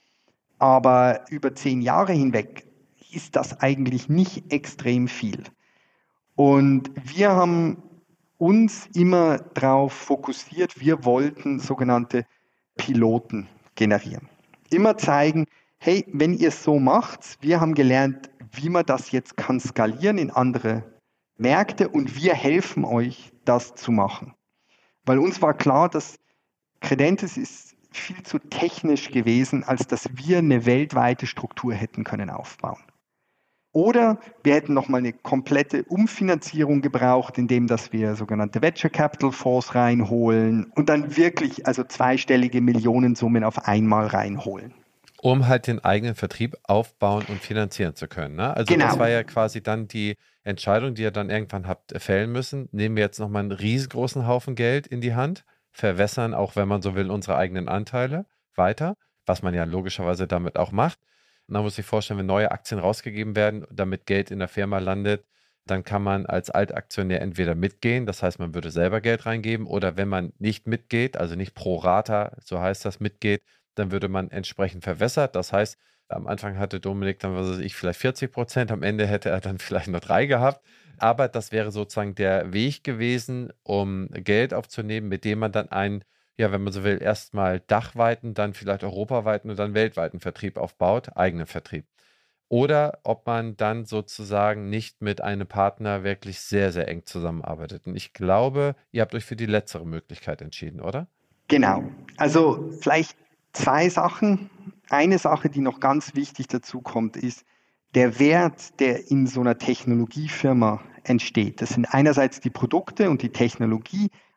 Aber über 10 Jahre hinweg ist das eigentlich nicht extrem viel. Und wir haben uns immer darauf fokussiert, wir wollten sogenannte Piloten generieren. Immer zeigen, hey, wenn ihr es so macht, wir haben gelernt, wie man das jetzt kann skalieren in andere Märkte und wir helfen euch, das zu machen. Weil uns war klar, dass Credentis ist viel zu technisch gewesen, als dass wir eine weltweite Struktur hätten können aufbauen. Oder wir hätten nochmal eine komplette Umfinanzierung gebraucht, indem dass wir sogenannte Venture Capital Fonds reinholen und dann wirklich also zweistellige Millionensummen auf einmal reinholen. Um halt den eigenen Vertrieb aufbauen und finanzieren zu können. Ne? Also Genau. Das war ja quasi dann die Entscheidung, die ihr dann irgendwann habt fällen müssen. Nehmen wir jetzt nochmal einen riesengroßen Haufen Geld in die Hand, verwässern, auch wenn man so will, unsere eigenen Anteile weiter, was man ja logischerweise damit auch macht. Und dann muss ich vorstellen, wenn neue Aktien rausgegeben werden, damit Geld in der Firma landet, dann kann man als Altaktionär entweder mitgehen, das heißt, man würde selber Geld reingeben, oder wenn man nicht mitgeht, also nicht pro Rata, so heißt das, mitgeht, dann würde man entsprechend verwässert. Das heißt, am Anfang hatte Dominik dann, was weiß ich, vielleicht 40%, am Ende hätte er dann vielleicht nur 3 gehabt. Aber das wäre sozusagen der Weg gewesen, um Geld aufzunehmen, mit dem man dann einen, ja, wenn man so will, erstmal dachweiten, dann vielleicht europaweiten und dann weltweiten Vertrieb aufbaut, eigenen Vertrieb. Oder ob man dann sozusagen nicht mit einem Partner wirklich sehr, sehr eng zusammenarbeitet. Und ich glaube, ihr habt euch für die letztere Möglichkeit entschieden, oder? Genau. Also vielleicht 2 Sachen. Eine Sache, die noch ganz wichtig dazu kommt, ist der Wert, der in so einer Technologiefirma entsteht. Das sind einerseits die Produkte und die Technologie,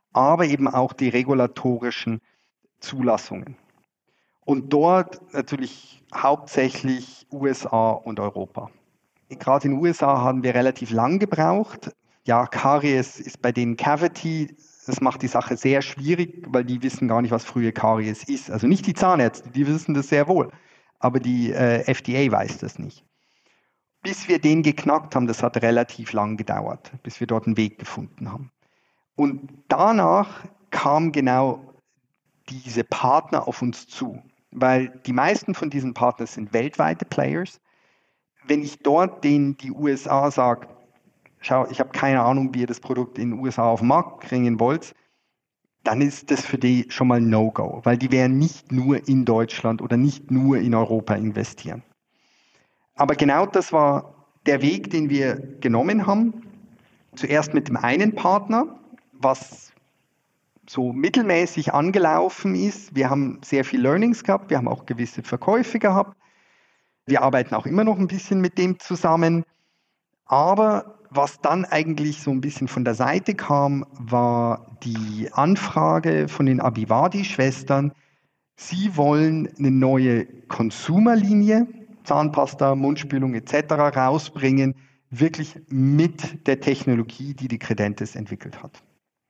aber eben auch die regulatorischen Zulassungen. Und dort natürlich hauptsächlich USA und Europa. Gerade in den USA haben wir relativ lang gebraucht. Ja, Karies ist bei denen Cavity. Das macht die Sache sehr schwierig, weil die wissen gar nicht, was frühe Karies ist. Also nicht die Zahnärzte, die wissen das sehr wohl. Aber die FDA weiß das nicht. Bis wir den geknackt haben, das hat relativ lang gedauert, bis wir dort einen Weg gefunden haben. Und danach kamen genau diese Partner auf uns zu, weil die meisten von diesen Partnern sind weltweite Players. Wenn ich dort denen die USA sage, schau, ich habe keine Ahnung, wie ihr das Produkt in den USA auf den Markt bringen wollt, dann ist das für die schon mal No-Go, weil die werden nicht nur in Deutschland oder nicht nur in Europa investieren. Aber genau das war der Weg, den wir genommen haben. Zuerst mit dem einen Partner, was so mittelmäßig angelaufen ist. Wir haben sehr viel Learnings gehabt, wir haben auch gewisse Verkäufe gehabt. Wir arbeiten auch immer noch ein bisschen mit dem zusammen. Aber was dann eigentlich so ein bisschen von der Seite kam, war die Anfrage von den Abivadi-Schwestern. Sie wollen eine neue Consumer-Linie, Zahnpasta, Mundspülung etc. rausbringen, wirklich mit der Technologie, die Credentes entwickelt hat.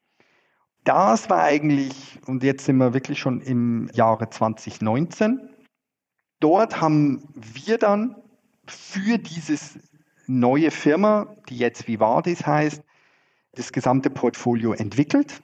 Das war eigentlich, und jetzt sind wir wirklich schon im Jahre 2019, dort haben wir dann für dieses neue Firma, die jetzt Vivadis heißt, das gesamte Portfolio entwickelt.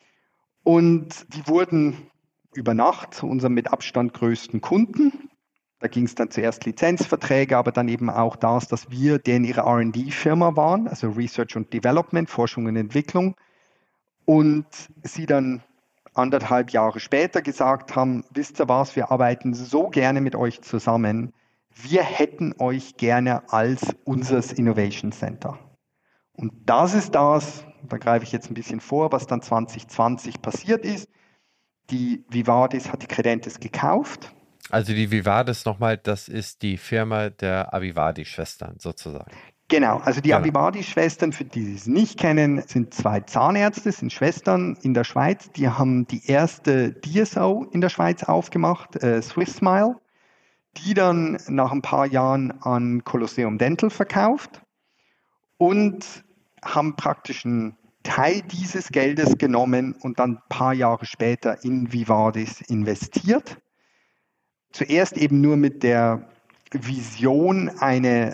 Und die wurden über Nacht zu unserem mit Abstand größten Kunden. Da ging es dann zuerst Lizenzverträge, aber dann eben auch das, dass wir denen ihre R&D-Firma waren, also Research und Development, Forschung und Entwicklung. Und sie dann 1,5 Jahre später gesagt haben, wisst ihr was, wir arbeiten so gerne mit euch zusammen, wir hätten euch gerne als unseres Innovation Center. Und das ist das, da greife ich jetzt ein bisschen vor, was dann 2020 passiert ist. Die Vivadis hat die Credentes gekauft. Also die Vivadis nochmal, das ist die Firma der Abivadi-Schwestern sozusagen. Genau, also die Abivadi-Schwestern, für die Sie es nicht kennen, sind 2 Zahnärzte, sind Schwestern in der Schweiz. Die haben die erste DSO in der Schweiz aufgemacht, Swissmile, die dann nach ein paar Jahren an Colosseum Dental verkauft und haben praktisch einen Teil dieses Geldes genommen und dann ein paar Jahre später in Vivadis investiert. Zuerst eben nur mit der Vision, eine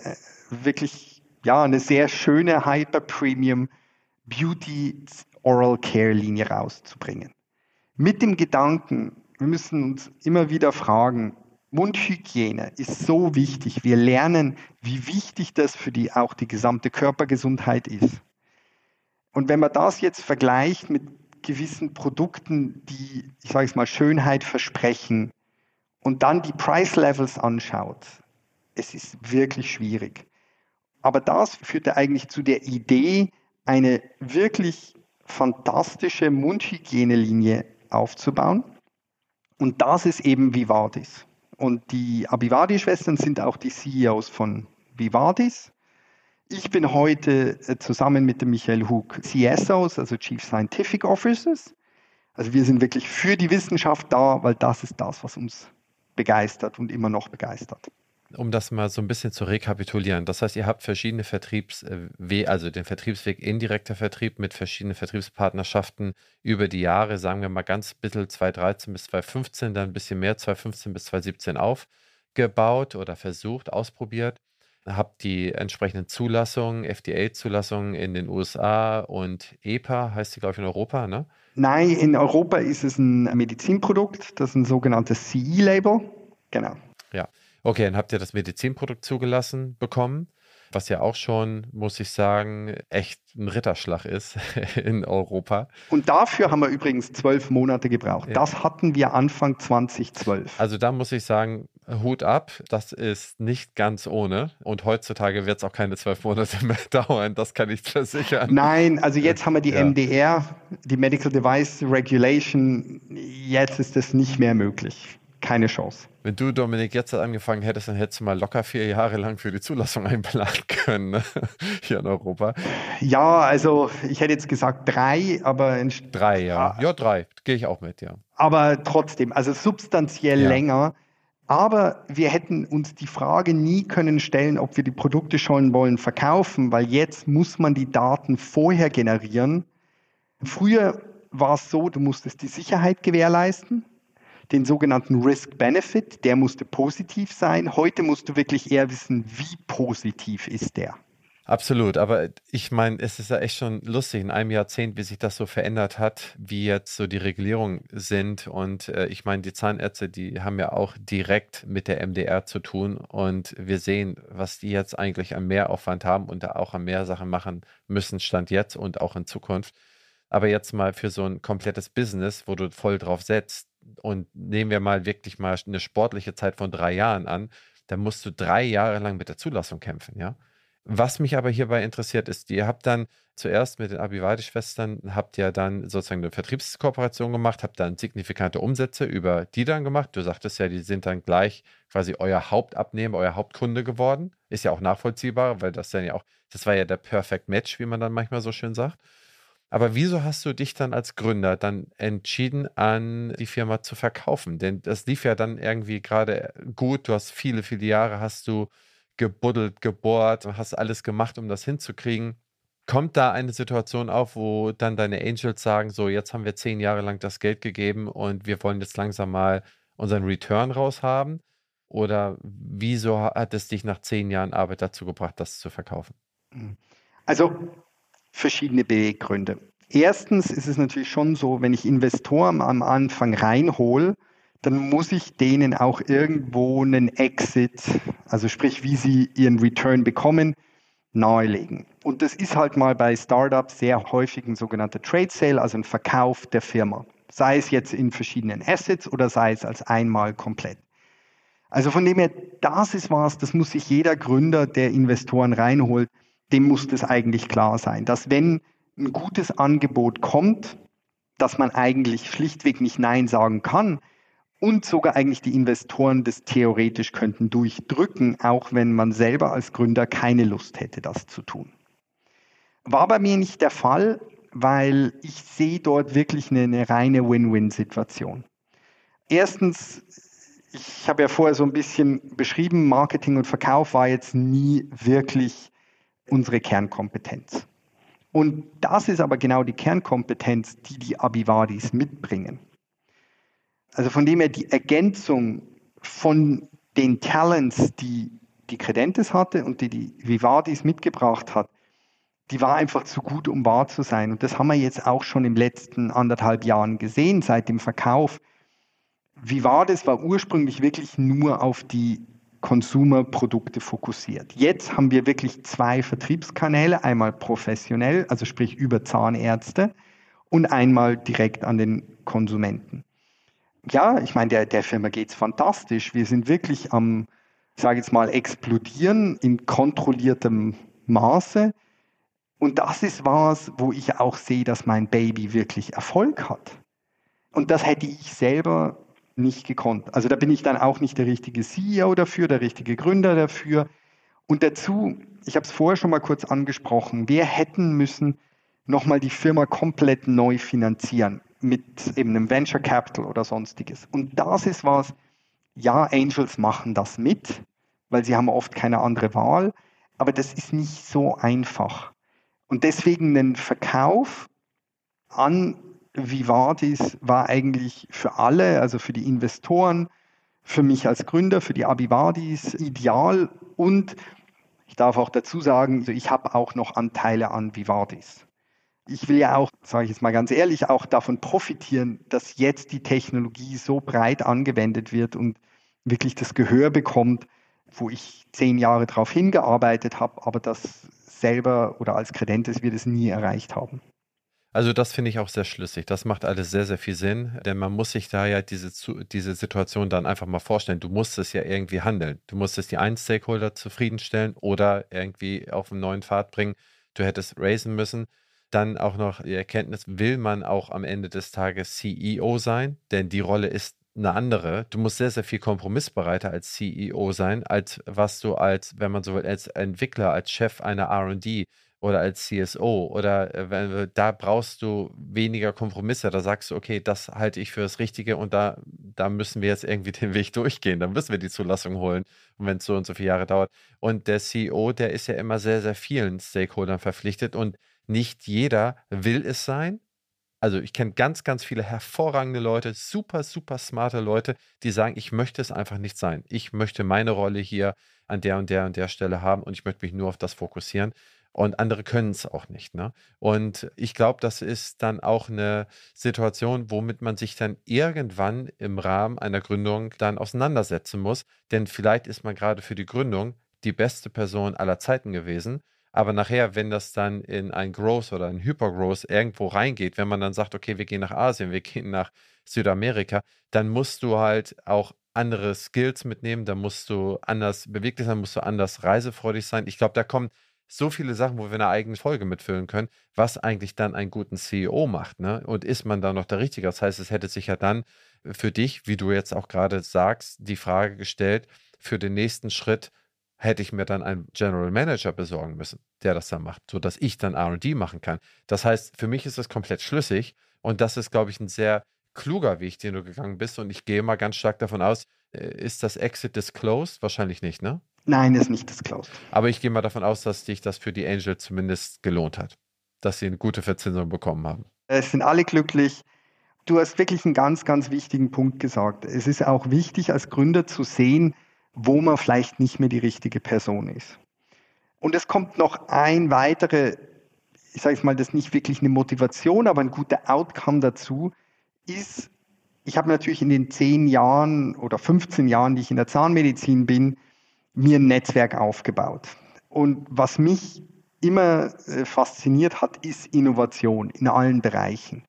sehr schöne Hyper-Premium Beauty Oral Care Linie rauszubringen. Mit dem Gedanken, wir müssen uns immer wieder fragen, Mundhygiene ist so wichtig. Wir lernen, wie wichtig das für auch die gesamte Körpergesundheit ist. Und wenn man das jetzt vergleicht mit gewissen Produkten, die, ich sage es mal, Schönheit versprechen und dann die Price Levels anschaut, es ist wirklich schwierig. Aber das führte eigentlich zu der Idee, eine wirklich fantastische Mundhygienelinie aufzubauen. Und das ist eben Vivadis. Und die Abivadi-Schwestern sind auch die CEOs von Vivadis. Ich bin heute zusammen mit dem Michael Hug CSOs, also Chief Scientific Officers. Also wir sind wirklich für die Wissenschaft da, weil das ist das, was uns begeistert und immer noch begeistert. Um das mal so ein bisschen zu rekapitulieren. Das heißt, ihr habt verschiedene Vertriebswege, also den Vertriebsweg indirekter Vertrieb mit verschiedenen Vertriebspartnerschaften über die Jahre, sagen wir mal ganz bisschen 2013 bis 2015, dann ein bisschen mehr 2015 bis 2017 aufgebaut oder versucht, ausprobiert. Habt die entsprechenden Zulassungen, FDA-Zulassungen in den USA und EPA, heißt die, glaube ich, in Europa, ne? Nein, in Europa ist es ein Medizinprodukt, das ist ein sogenanntes CE-Label. Genau. Ja. Okay, dann habt ihr das Medizinprodukt zugelassen bekommen, was ja auch schon, muss ich sagen, echt ein Ritterschlag ist in Europa. Und dafür haben wir übrigens 12 Monate gebraucht. Ja. Das hatten wir Anfang 2012. Also da muss ich sagen, Hut ab, das ist nicht ganz ohne. Und heutzutage wird es auch keine 12 Monate mehr dauern, das kann ich versichern. Nein, also jetzt haben wir die MDR, die Medical Device Regulation, jetzt ist das nicht mehr möglich. keine Chance. Wenn du, Dominik, jetzt angefangen hättest, dann hättest du mal locker 4 Jahre lang für die Zulassung einplanen können, ne? Hier in Europa. Ja, also ich hätte jetzt gesagt 3, 3, ja. Ja, 3. Gehe ich auch mit, ja. aber trotzdem, also substanziell Ja, länger. Aber wir hätten uns die Frage nie können stellen, ob wir die Produkte schon wollen verkaufen, weil jetzt muss man die Daten vorher generieren. Früher war es so, du musstest die Sicherheit gewährleisten, den sogenannten Risk-Benefit, der musste positiv sein. Heute musst du wirklich eher wissen, wie positiv ist der. absolut. Aber ich meine, es ist ja echt schon lustig in einem Jahrzehnt, wie sich das so verändert hat, wie jetzt so die Regulierungen sind. Und ich meine, die Zahnärzte, die haben ja auch direkt mit der MDR zu tun. Und wir sehen, was die jetzt eigentlich an Mehraufwand haben und da auch an mehr Sachen machen müssen, Stand jetzt und auch in Zukunft. Aber jetzt mal für so ein komplettes Business, wo du voll drauf setzt, und nehmen wir mal wirklich mal eine sportliche Zeit von 3 Jahren an, dann musst du 3 Jahre lang mit der Zulassung kämpfen, ja. Was mich aber hierbei interessiert ist, ihr habt dann zuerst mit den Abivadi-Schwestern, habt ja dann sozusagen eine Vertriebskooperation gemacht, habt dann signifikante Umsätze über die dann gemacht. Du sagtest ja, die sind dann gleich quasi euer Hauptabnehmer, euer Hauptkunde geworden. Ist ja auch nachvollziehbar, weil das dann ja auch, das war ja der Perfect Match, wie man dann manchmal so schön sagt. Aber wieso hast du dich dann als Gründer dann entschieden, an die Firma zu verkaufen? Denn das lief ja dann irgendwie gerade gut. Du hast viele, viele Jahre hast du gebuddelt, gebohrt, hast alles gemacht, um das hinzukriegen. Kommt da eine Situation auf, wo dann deine Angels sagen, so, jetzt haben wir 10 Jahre lang das Geld gegeben und wir wollen jetzt langsam mal unseren Return raushaben? Oder wieso hat es dich nach 10 Jahren Arbeit dazu gebracht, das zu verkaufen? Also verschiedene Beweggründe. Erstens ist es natürlich schon so, wenn ich Investoren am Anfang reinhole, dann muss ich denen auch irgendwo einen Exit, also sprich, wie sie ihren Return bekommen, nahelegen. Und das ist halt mal bei Startups sehr häufig ein sogenannter Trade Sale, also ein Verkauf der Firma. Sei es jetzt in verschiedenen Assets oder sei es als einmal komplett. Also von dem her, das ist was, das muss sich jeder Gründer, der Investoren reinholt, dem muss das eigentlich klar sein, dass wenn ein gutes Angebot kommt, dass man eigentlich schlichtweg nicht Nein sagen kann und sogar eigentlich die Investoren das theoretisch könnten durchdrücken, auch wenn man selber als Gründer keine Lust hätte, das zu tun. War bei mir nicht der Fall, weil ich sehe dort wirklich eine reine Win-Win-Situation. Erstens, ich habe ja vorher so ein bisschen beschrieben, Marketing und Verkauf war jetzt nie wirklich unsere Kernkompetenz. Und das ist aber genau die Kernkompetenz, die die Abivadis mitbringen. Also von dem her die Ergänzung von den Talents, die die Credentes hatte und die Vivadis mitgebracht hat, die war einfach zu gut, um wahr zu sein. Und das haben wir jetzt auch schon im letzten 1,5 Jahren gesehen, seit dem Verkauf. Vivadis war ursprünglich wirklich nur auf die Consumer-Produkte fokussiert. Jetzt haben wir wirklich 2 Vertriebskanäle, einmal professionell, also sprich über Zahnärzte, und einmal direkt an den Konsumenten. Ja, ich meine, der Firma geht es fantastisch. Wir sind wirklich am, ich sage jetzt mal, explodieren in kontrolliertem Maße. Und das ist was, wo ich auch sehe, dass mein Baby wirklich Erfolg hat. Und das hätte ich selber nicht gekonnt. Also da bin ich dann auch nicht der richtige CEO dafür, der richtige Gründer dafür. Und dazu, ich habe es vorher schon mal kurz angesprochen, wir hätten müssen nochmal die Firma komplett neu finanzieren mit eben einem Venture Capital oder sonstiges. Und das ist was, ja, Angels machen das mit, weil sie haben oft keine andere Wahl, aber das ist nicht so einfach. Und deswegen ein Verkauf an Vivadis war eigentlich für alle, also für die Investoren, für mich als Gründer, für die Abivadis ideal. Und ich darf auch dazu sagen, also ich habe auch noch Anteile an Vivadis. Ich will ja auch, sage ich jetzt mal ganz ehrlich, auch davon profitieren, dass jetzt die Technologie so breit angewendet wird und wirklich das Gehör bekommt, wo ich 10 Jahre darauf hingearbeitet habe, aber das selber oder als Credentes wir das nie erreicht haben. Also das finde ich auch sehr schlüssig. Das macht alles sehr, sehr viel Sinn, denn man muss sich da ja diese Situation dann einfach mal vorstellen. Du musst es ja irgendwie handeln. Du musstest die einen Stakeholder zufriedenstellen oder irgendwie auf einen neuen Pfad bringen. Du hättest raisen müssen. Dann auch noch die Erkenntnis, will man auch am Ende des Tages CEO sein? Denn die Rolle ist eine andere. Du musst sehr, sehr viel kompromissbereiter als CEO sein, als was du wenn man so will, als Entwickler, als Chef einer R&D oder als CSO oder da brauchst du weniger Kompromisse. Da sagst du, okay, das halte ich für das Richtige und da müssen wir jetzt irgendwie den Weg durchgehen. Dann müssen wir die Zulassung holen. Und wenn es so und so viele Jahre dauert. Und der CEO, der ist ja immer sehr, sehr vielen Stakeholdern verpflichtet und nicht jeder will es sein. Also ich kenne ganz, ganz viele hervorragende Leute, super, super smarte Leute, die sagen, ich möchte es einfach nicht sein. Ich möchte meine Rolle hier an der und der und der Stelle haben und ich möchte mich nur auf das fokussieren. Und andere können es auch nicht, ne? Und ich glaube, das ist dann auch eine Situation, womit man sich dann irgendwann im Rahmen einer Gründung dann auseinandersetzen muss. Denn vielleicht ist man gerade für die Gründung die beste Person aller Zeiten gewesen. Aber nachher, wenn das dann in ein Growth oder ein Hypergrowth irgendwo reingeht, wenn man dann sagt, okay, wir gehen nach Asien, wir gehen nach Südamerika, dann musst du halt auch andere Skills mitnehmen, dann musst du anders beweglich sein, musst du anders reisefreudig sein. Ich glaube, da kommen so viele Sachen, wo wir eine eigene Folge mitfüllen können, was eigentlich dann einen guten CEO macht, ne? Und ist man da noch der Richtige? Das heißt, es hätte sich ja dann für dich, wie du jetzt auch gerade sagst, die Frage gestellt, für den nächsten Schritt, hätte ich mir dann einen General Manager besorgen müssen, der das dann macht, sodass ich dann R&D machen kann. Das heißt, für mich ist das komplett schlüssig und das ist, glaube ich, ein sehr kluger Weg, den du gegangen bist und ich gehe mal ganz stark davon aus, ist das Exit disclosed? Wahrscheinlich nicht, ne? Nein, ist nicht disclosed. Aber ich gehe mal davon aus, dass dich das für die Angel zumindest gelohnt hat, dass sie eine gute Verzinsung bekommen haben. Es sind alle glücklich. Du hast wirklich einen ganz, ganz wichtigen Punkt gesagt. Es ist auch wichtig, als Gründer zu sehen, wo man vielleicht nicht mehr die richtige Person ist. Und es kommt noch ein weitere, ich sage es mal, das ist nicht wirklich eine Motivation, aber ein guter Outcome dazu ist, ich habe natürlich in den 10 Jahren oder 15 Jahren, die ich in der Zahnmedizin bin, mir ein Netzwerk aufgebaut. Und was mich immer fasziniert hat, ist Innovation in allen Bereichen.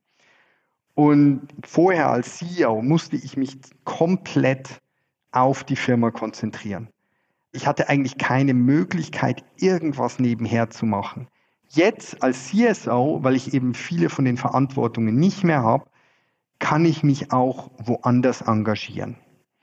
Und vorher als CEO musste ich mich komplett auf die Firma konzentrieren. Ich hatte eigentlich keine Möglichkeit, irgendwas nebenher zu machen. Jetzt als CSO, weil ich eben viele von den Verantwortungen nicht mehr habe, kann ich mich auch woanders engagieren.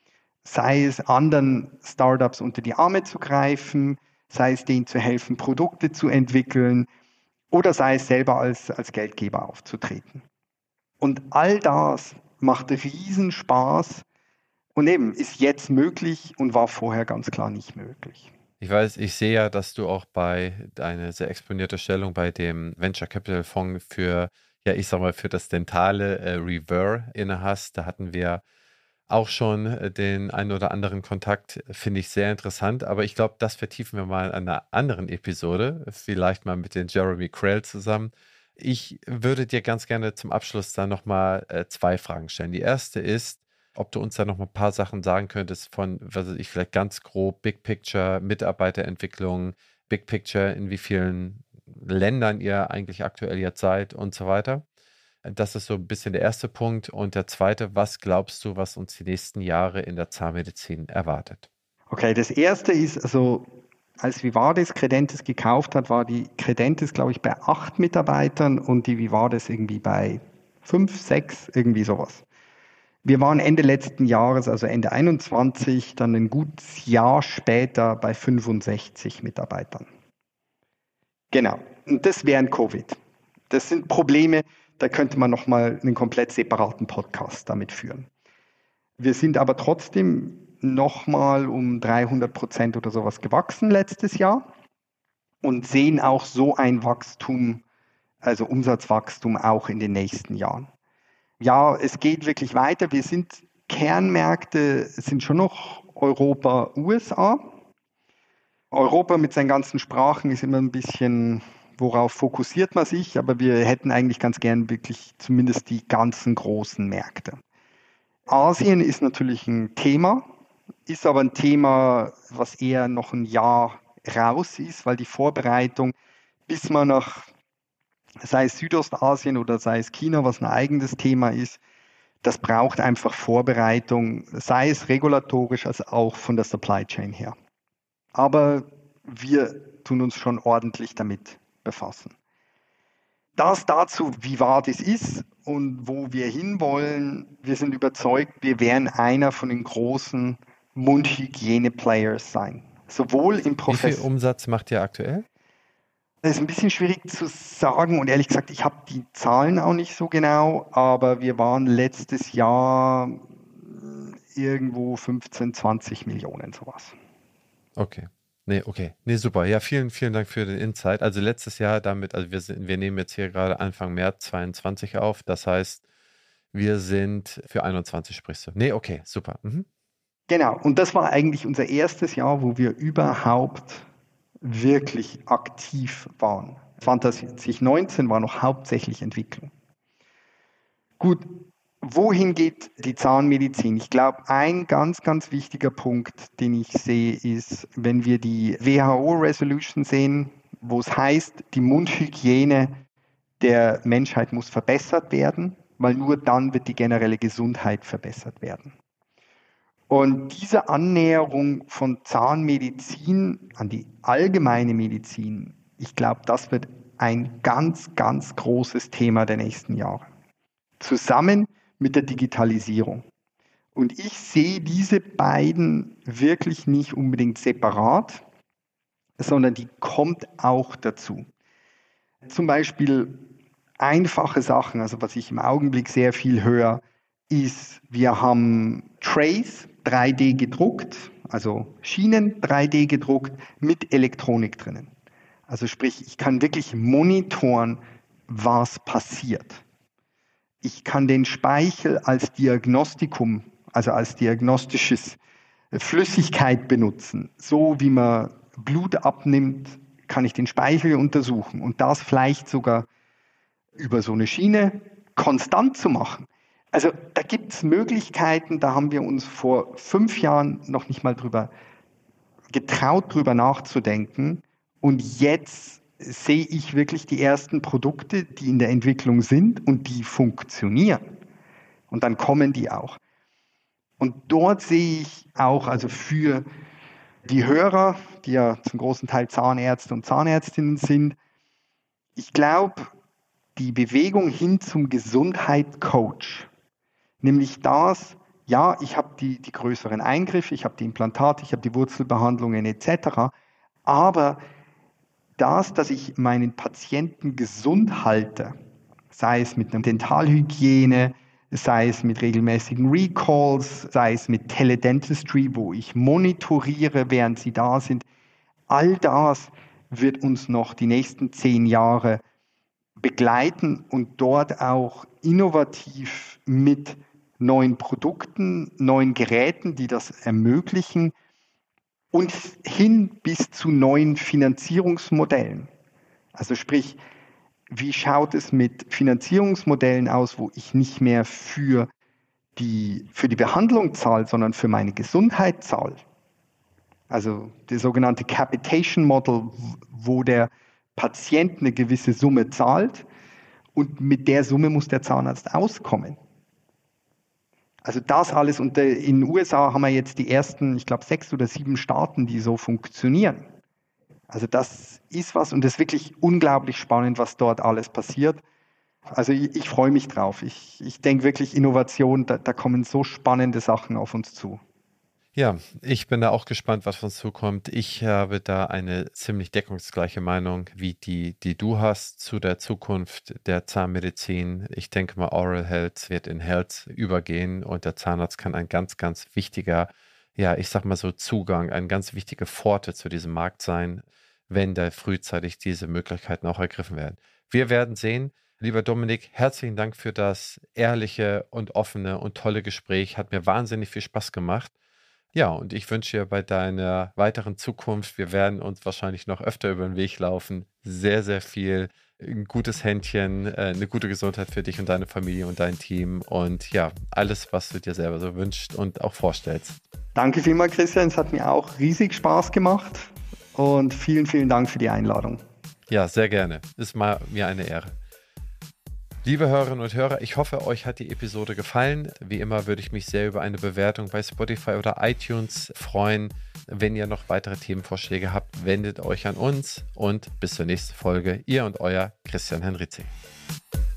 Sei es anderen Startups unter die Arme zu greifen, sei es denen zu helfen, Produkte zu entwickeln oder sei es selber als Geldgeber aufzutreten. Und all das macht riesen Spaß und eben ist jetzt möglich und war vorher ganz klar nicht möglich. Ich weiß, ich sehe ja, dass du auch bei eine sehr exponierte Stellung bei dem Venture Capital Fonds für, ja, ich sag mal, für das dentale Rever inne hast. Da hatten wir auch schon den einen oder anderen Kontakt, finde ich sehr interessant. Aber ich glaube, das vertiefen wir mal in einer anderen Episode, vielleicht mal mit den Jeremy Krell zusammen. Ich würde dir ganz gerne zum Abschluss dann nochmal 2 Fragen stellen. Die erste ist, ob du uns da noch mal ein paar Sachen sagen könntest von, was weiß ich, vielleicht ganz grob, Big Picture, Mitarbeiterentwicklung, Big Picture, in wie vielen Ländern ihr eigentlich aktuell jetzt seid und so weiter. Das ist so ein bisschen der erste Punkt. Und der zweite, was glaubst du, was uns die nächsten Jahre in der Zahnmedizin erwartet? Okay, das erste ist, also als Vivades Credentis gekauft hat, war die Credentis, glaube ich, bei 8 Mitarbeitern und die Vivades irgendwie bei 5, 6, irgendwie sowas. Wir waren Ende letzten Jahres, also Ende 21, dann ein gutes Jahr später bei 65 Mitarbeitern. Genau, und das während Covid. Das sind Probleme, da könnte man nochmal einen komplett separaten Podcast damit führen. Wir sind aber trotzdem nochmal um 300% oder sowas gewachsen letztes Jahr und sehen auch so ein Wachstum, also Umsatzwachstum auch in den nächsten Jahren. Ja, es geht wirklich weiter. Wir sind Kernmärkte, sind schon noch Europa, USA. Europa mit seinen ganzen Sprachen ist immer ein bisschen, worauf fokussiert man sich, aber wir hätten eigentlich ganz gern wirklich zumindest die ganzen großen Märkte. Asien ist natürlich ein Thema, ist aber ein Thema, was eher noch ein Jahr raus ist, weil die Vorbereitung, bis man nach, sei es Südostasien oder sei es China, was ein eigenes Thema ist, das braucht einfach Vorbereitung, sei es regulatorisch als auch von der Supply Chain her. Aber wir tun uns schon ordentlich damit befassen. Das dazu, wie wahr das ist und wo wir hinwollen. Wir sind überzeugt, wir werden einer von den großen Mundhygiene-Players sein. Sowohl im Wie viel Profess. Umsatz macht ihr aktuell? Das ist ein bisschen schwierig zu sagen und ehrlich gesagt, ich habe die Zahlen auch nicht so genau, aber wir waren letztes Jahr irgendwo 15, 20 Millionen, sowas. Okay. Nee, okay. Nee, super. Ja, vielen Dank für den Insight. Also letztes Jahr damit, also wir nehmen jetzt hier gerade Anfang März 22 auf. Das heißt, wir sind für 21 sprichst du. Nee, okay, super. Mhm. Genau, und das war eigentlich unser erstes Jahr, wo wir überhaupt wirklich aktiv waren. 2019 war noch hauptsächlich Entwicklung. Gut, wohin geht die Zahnmedizin? Ich glaube, ein ganz, ganz wichtiger Punkt, den ich sehe, ist, wenn wir die WHO-Resolution sehen, wo es heißt, die Mundhygiene der Menschheit muss verbessert werden, weil nur dann wird die generelle Gesundheit verbessert werden. Und diese Annäherung von Zahnmedizin an die allgemeine Medizin, ich glaube, das wird ein ganz, ganz großes Thema der nächsten Jahre. Zusammen mit der Digitalisierung. Und ich sehe diese beiden wirklich nicht unbedingt separat, sondern die kommt auch dazu. Zum Beispiel einfache Sachen, also was ich im Augenblick sehr viel höre, ist, wir haben Trays 3D gedruckt, also Schienen 3D gedruckt mit Elektronik drinnen. Also sprich, ich kann wirklich monitoren, was passiert. Ich kann den Speichel als Diagnostikum, also als diagnostisches Flüssigkeit benutzen. So wie man Blut abnimmt, kann ich den Speichel untersuchen und das vielleicht sogar über so eine Schiene konstant zu machen. Also da gibt es Möglichkeiten, da haben wir uns vor 5 Jahren noch nicht mal getraut, drüber nachzudenken. Und jetzt sehe ich wirklich die ersten Produkte, die in der Entwicklung sind und die funktionieren. Und dann kommen die auch. Und dort sehe ich auch, also für die Hörer, die ja zum großen Teil Zahnärzte und Zahnärztinnen sind, ich glaube, die Bewegung hin zum Gesundheitscoach, nämlich das, ja, ich habe die größeren Eingriffe, ich habe die Implantate, ich habe die Wurzelbehandlungen etc., aber das, dass ich meinen Patienten gesund halte, sei es mit einer Dentalhygiene, sei es mit regelmäßigen Recalls, sei es mit Teledentistry, wo ich monitoriere, während sie da sind, all das wird uns noch die nächsten 10 Jahre begleiten und dort auch innovativ mit neuen Produkten, neuen Geräten, die das ermöglichen, und hin bis zu neuen Finanzierungsmodellen. Also sprich, wie schaut es mit Finanzierungsmodellen aus, wo ich nicht mehr für die Behandlung zahle, sondern für meine Gesundheit zahle? Also der sogenannte Capitation Model, wo der Patient eine gewisse Summe zahlt und mit der Summe muss der Zahnarzt auskommen. Also das alles, und in den USA haben wir jetzt die ersten, ich glaube, 6 oder 7 Staaten, die so funktionieren. Also das ist was und das ist wirklich unglaublich spannend, was dort alles passiert. Also ich freue mich drauf. Ich denke wirklich Innovation, da kommen so spannende Sachen auf uns zu. Ja, ich bin da auch gespannt, was auf uns zukommt. Ich habe da eine ziemlich deckungsgleiche Meinung wie die du hast zu der Zukunft der Zahnmedizin. Ich denke mal, Oral Health wird in Health übergehen und der Zahnarzt kann ein ganz, ganz wichtiger, ja, ich sag mal so Zugang, eine ganz wichtige Pforte zu diesem Markt sein, wenn da frühzeitig diese Möglichkeiten auch ergriffen werden. Wir werden sehen. Lieber Dominik, herzlichen Dank für das ehrliche und offene und tolle Gespräch. Hat mir wahnsinnig viel Spaß gemacht. Ja, und ich wünsche dir bei deiner weiteren Zukunft, wir werden uns wahrscheinlich noch öfter über den Weg laufen, sehr, sehr viel, ein gutes Händchen, eine gute Gesundheit für dich und deine Familie und dein Team und ja, alles, was du dir selber so wünschst und auch vorstellst. Danke vielmals, Christian. Es hat mir auch riesig Spaß gemacht und vielen, vielen Dank für die Einladung. Ja, sehr gerne. Ist mal mir eine Ehre. Liebe Hörerinnen und Hörer, ich hoffe, euch hat die Episode gefallen. Wie immer würde ich mich sehr über eine Bewertung bei Spotify oder iTunes freuen. Wenn ihr noch weitere Themenvorschläge habt, wendet euch an uns und bis zur nächsten Folge. Ihr und euer Christian Henrizi.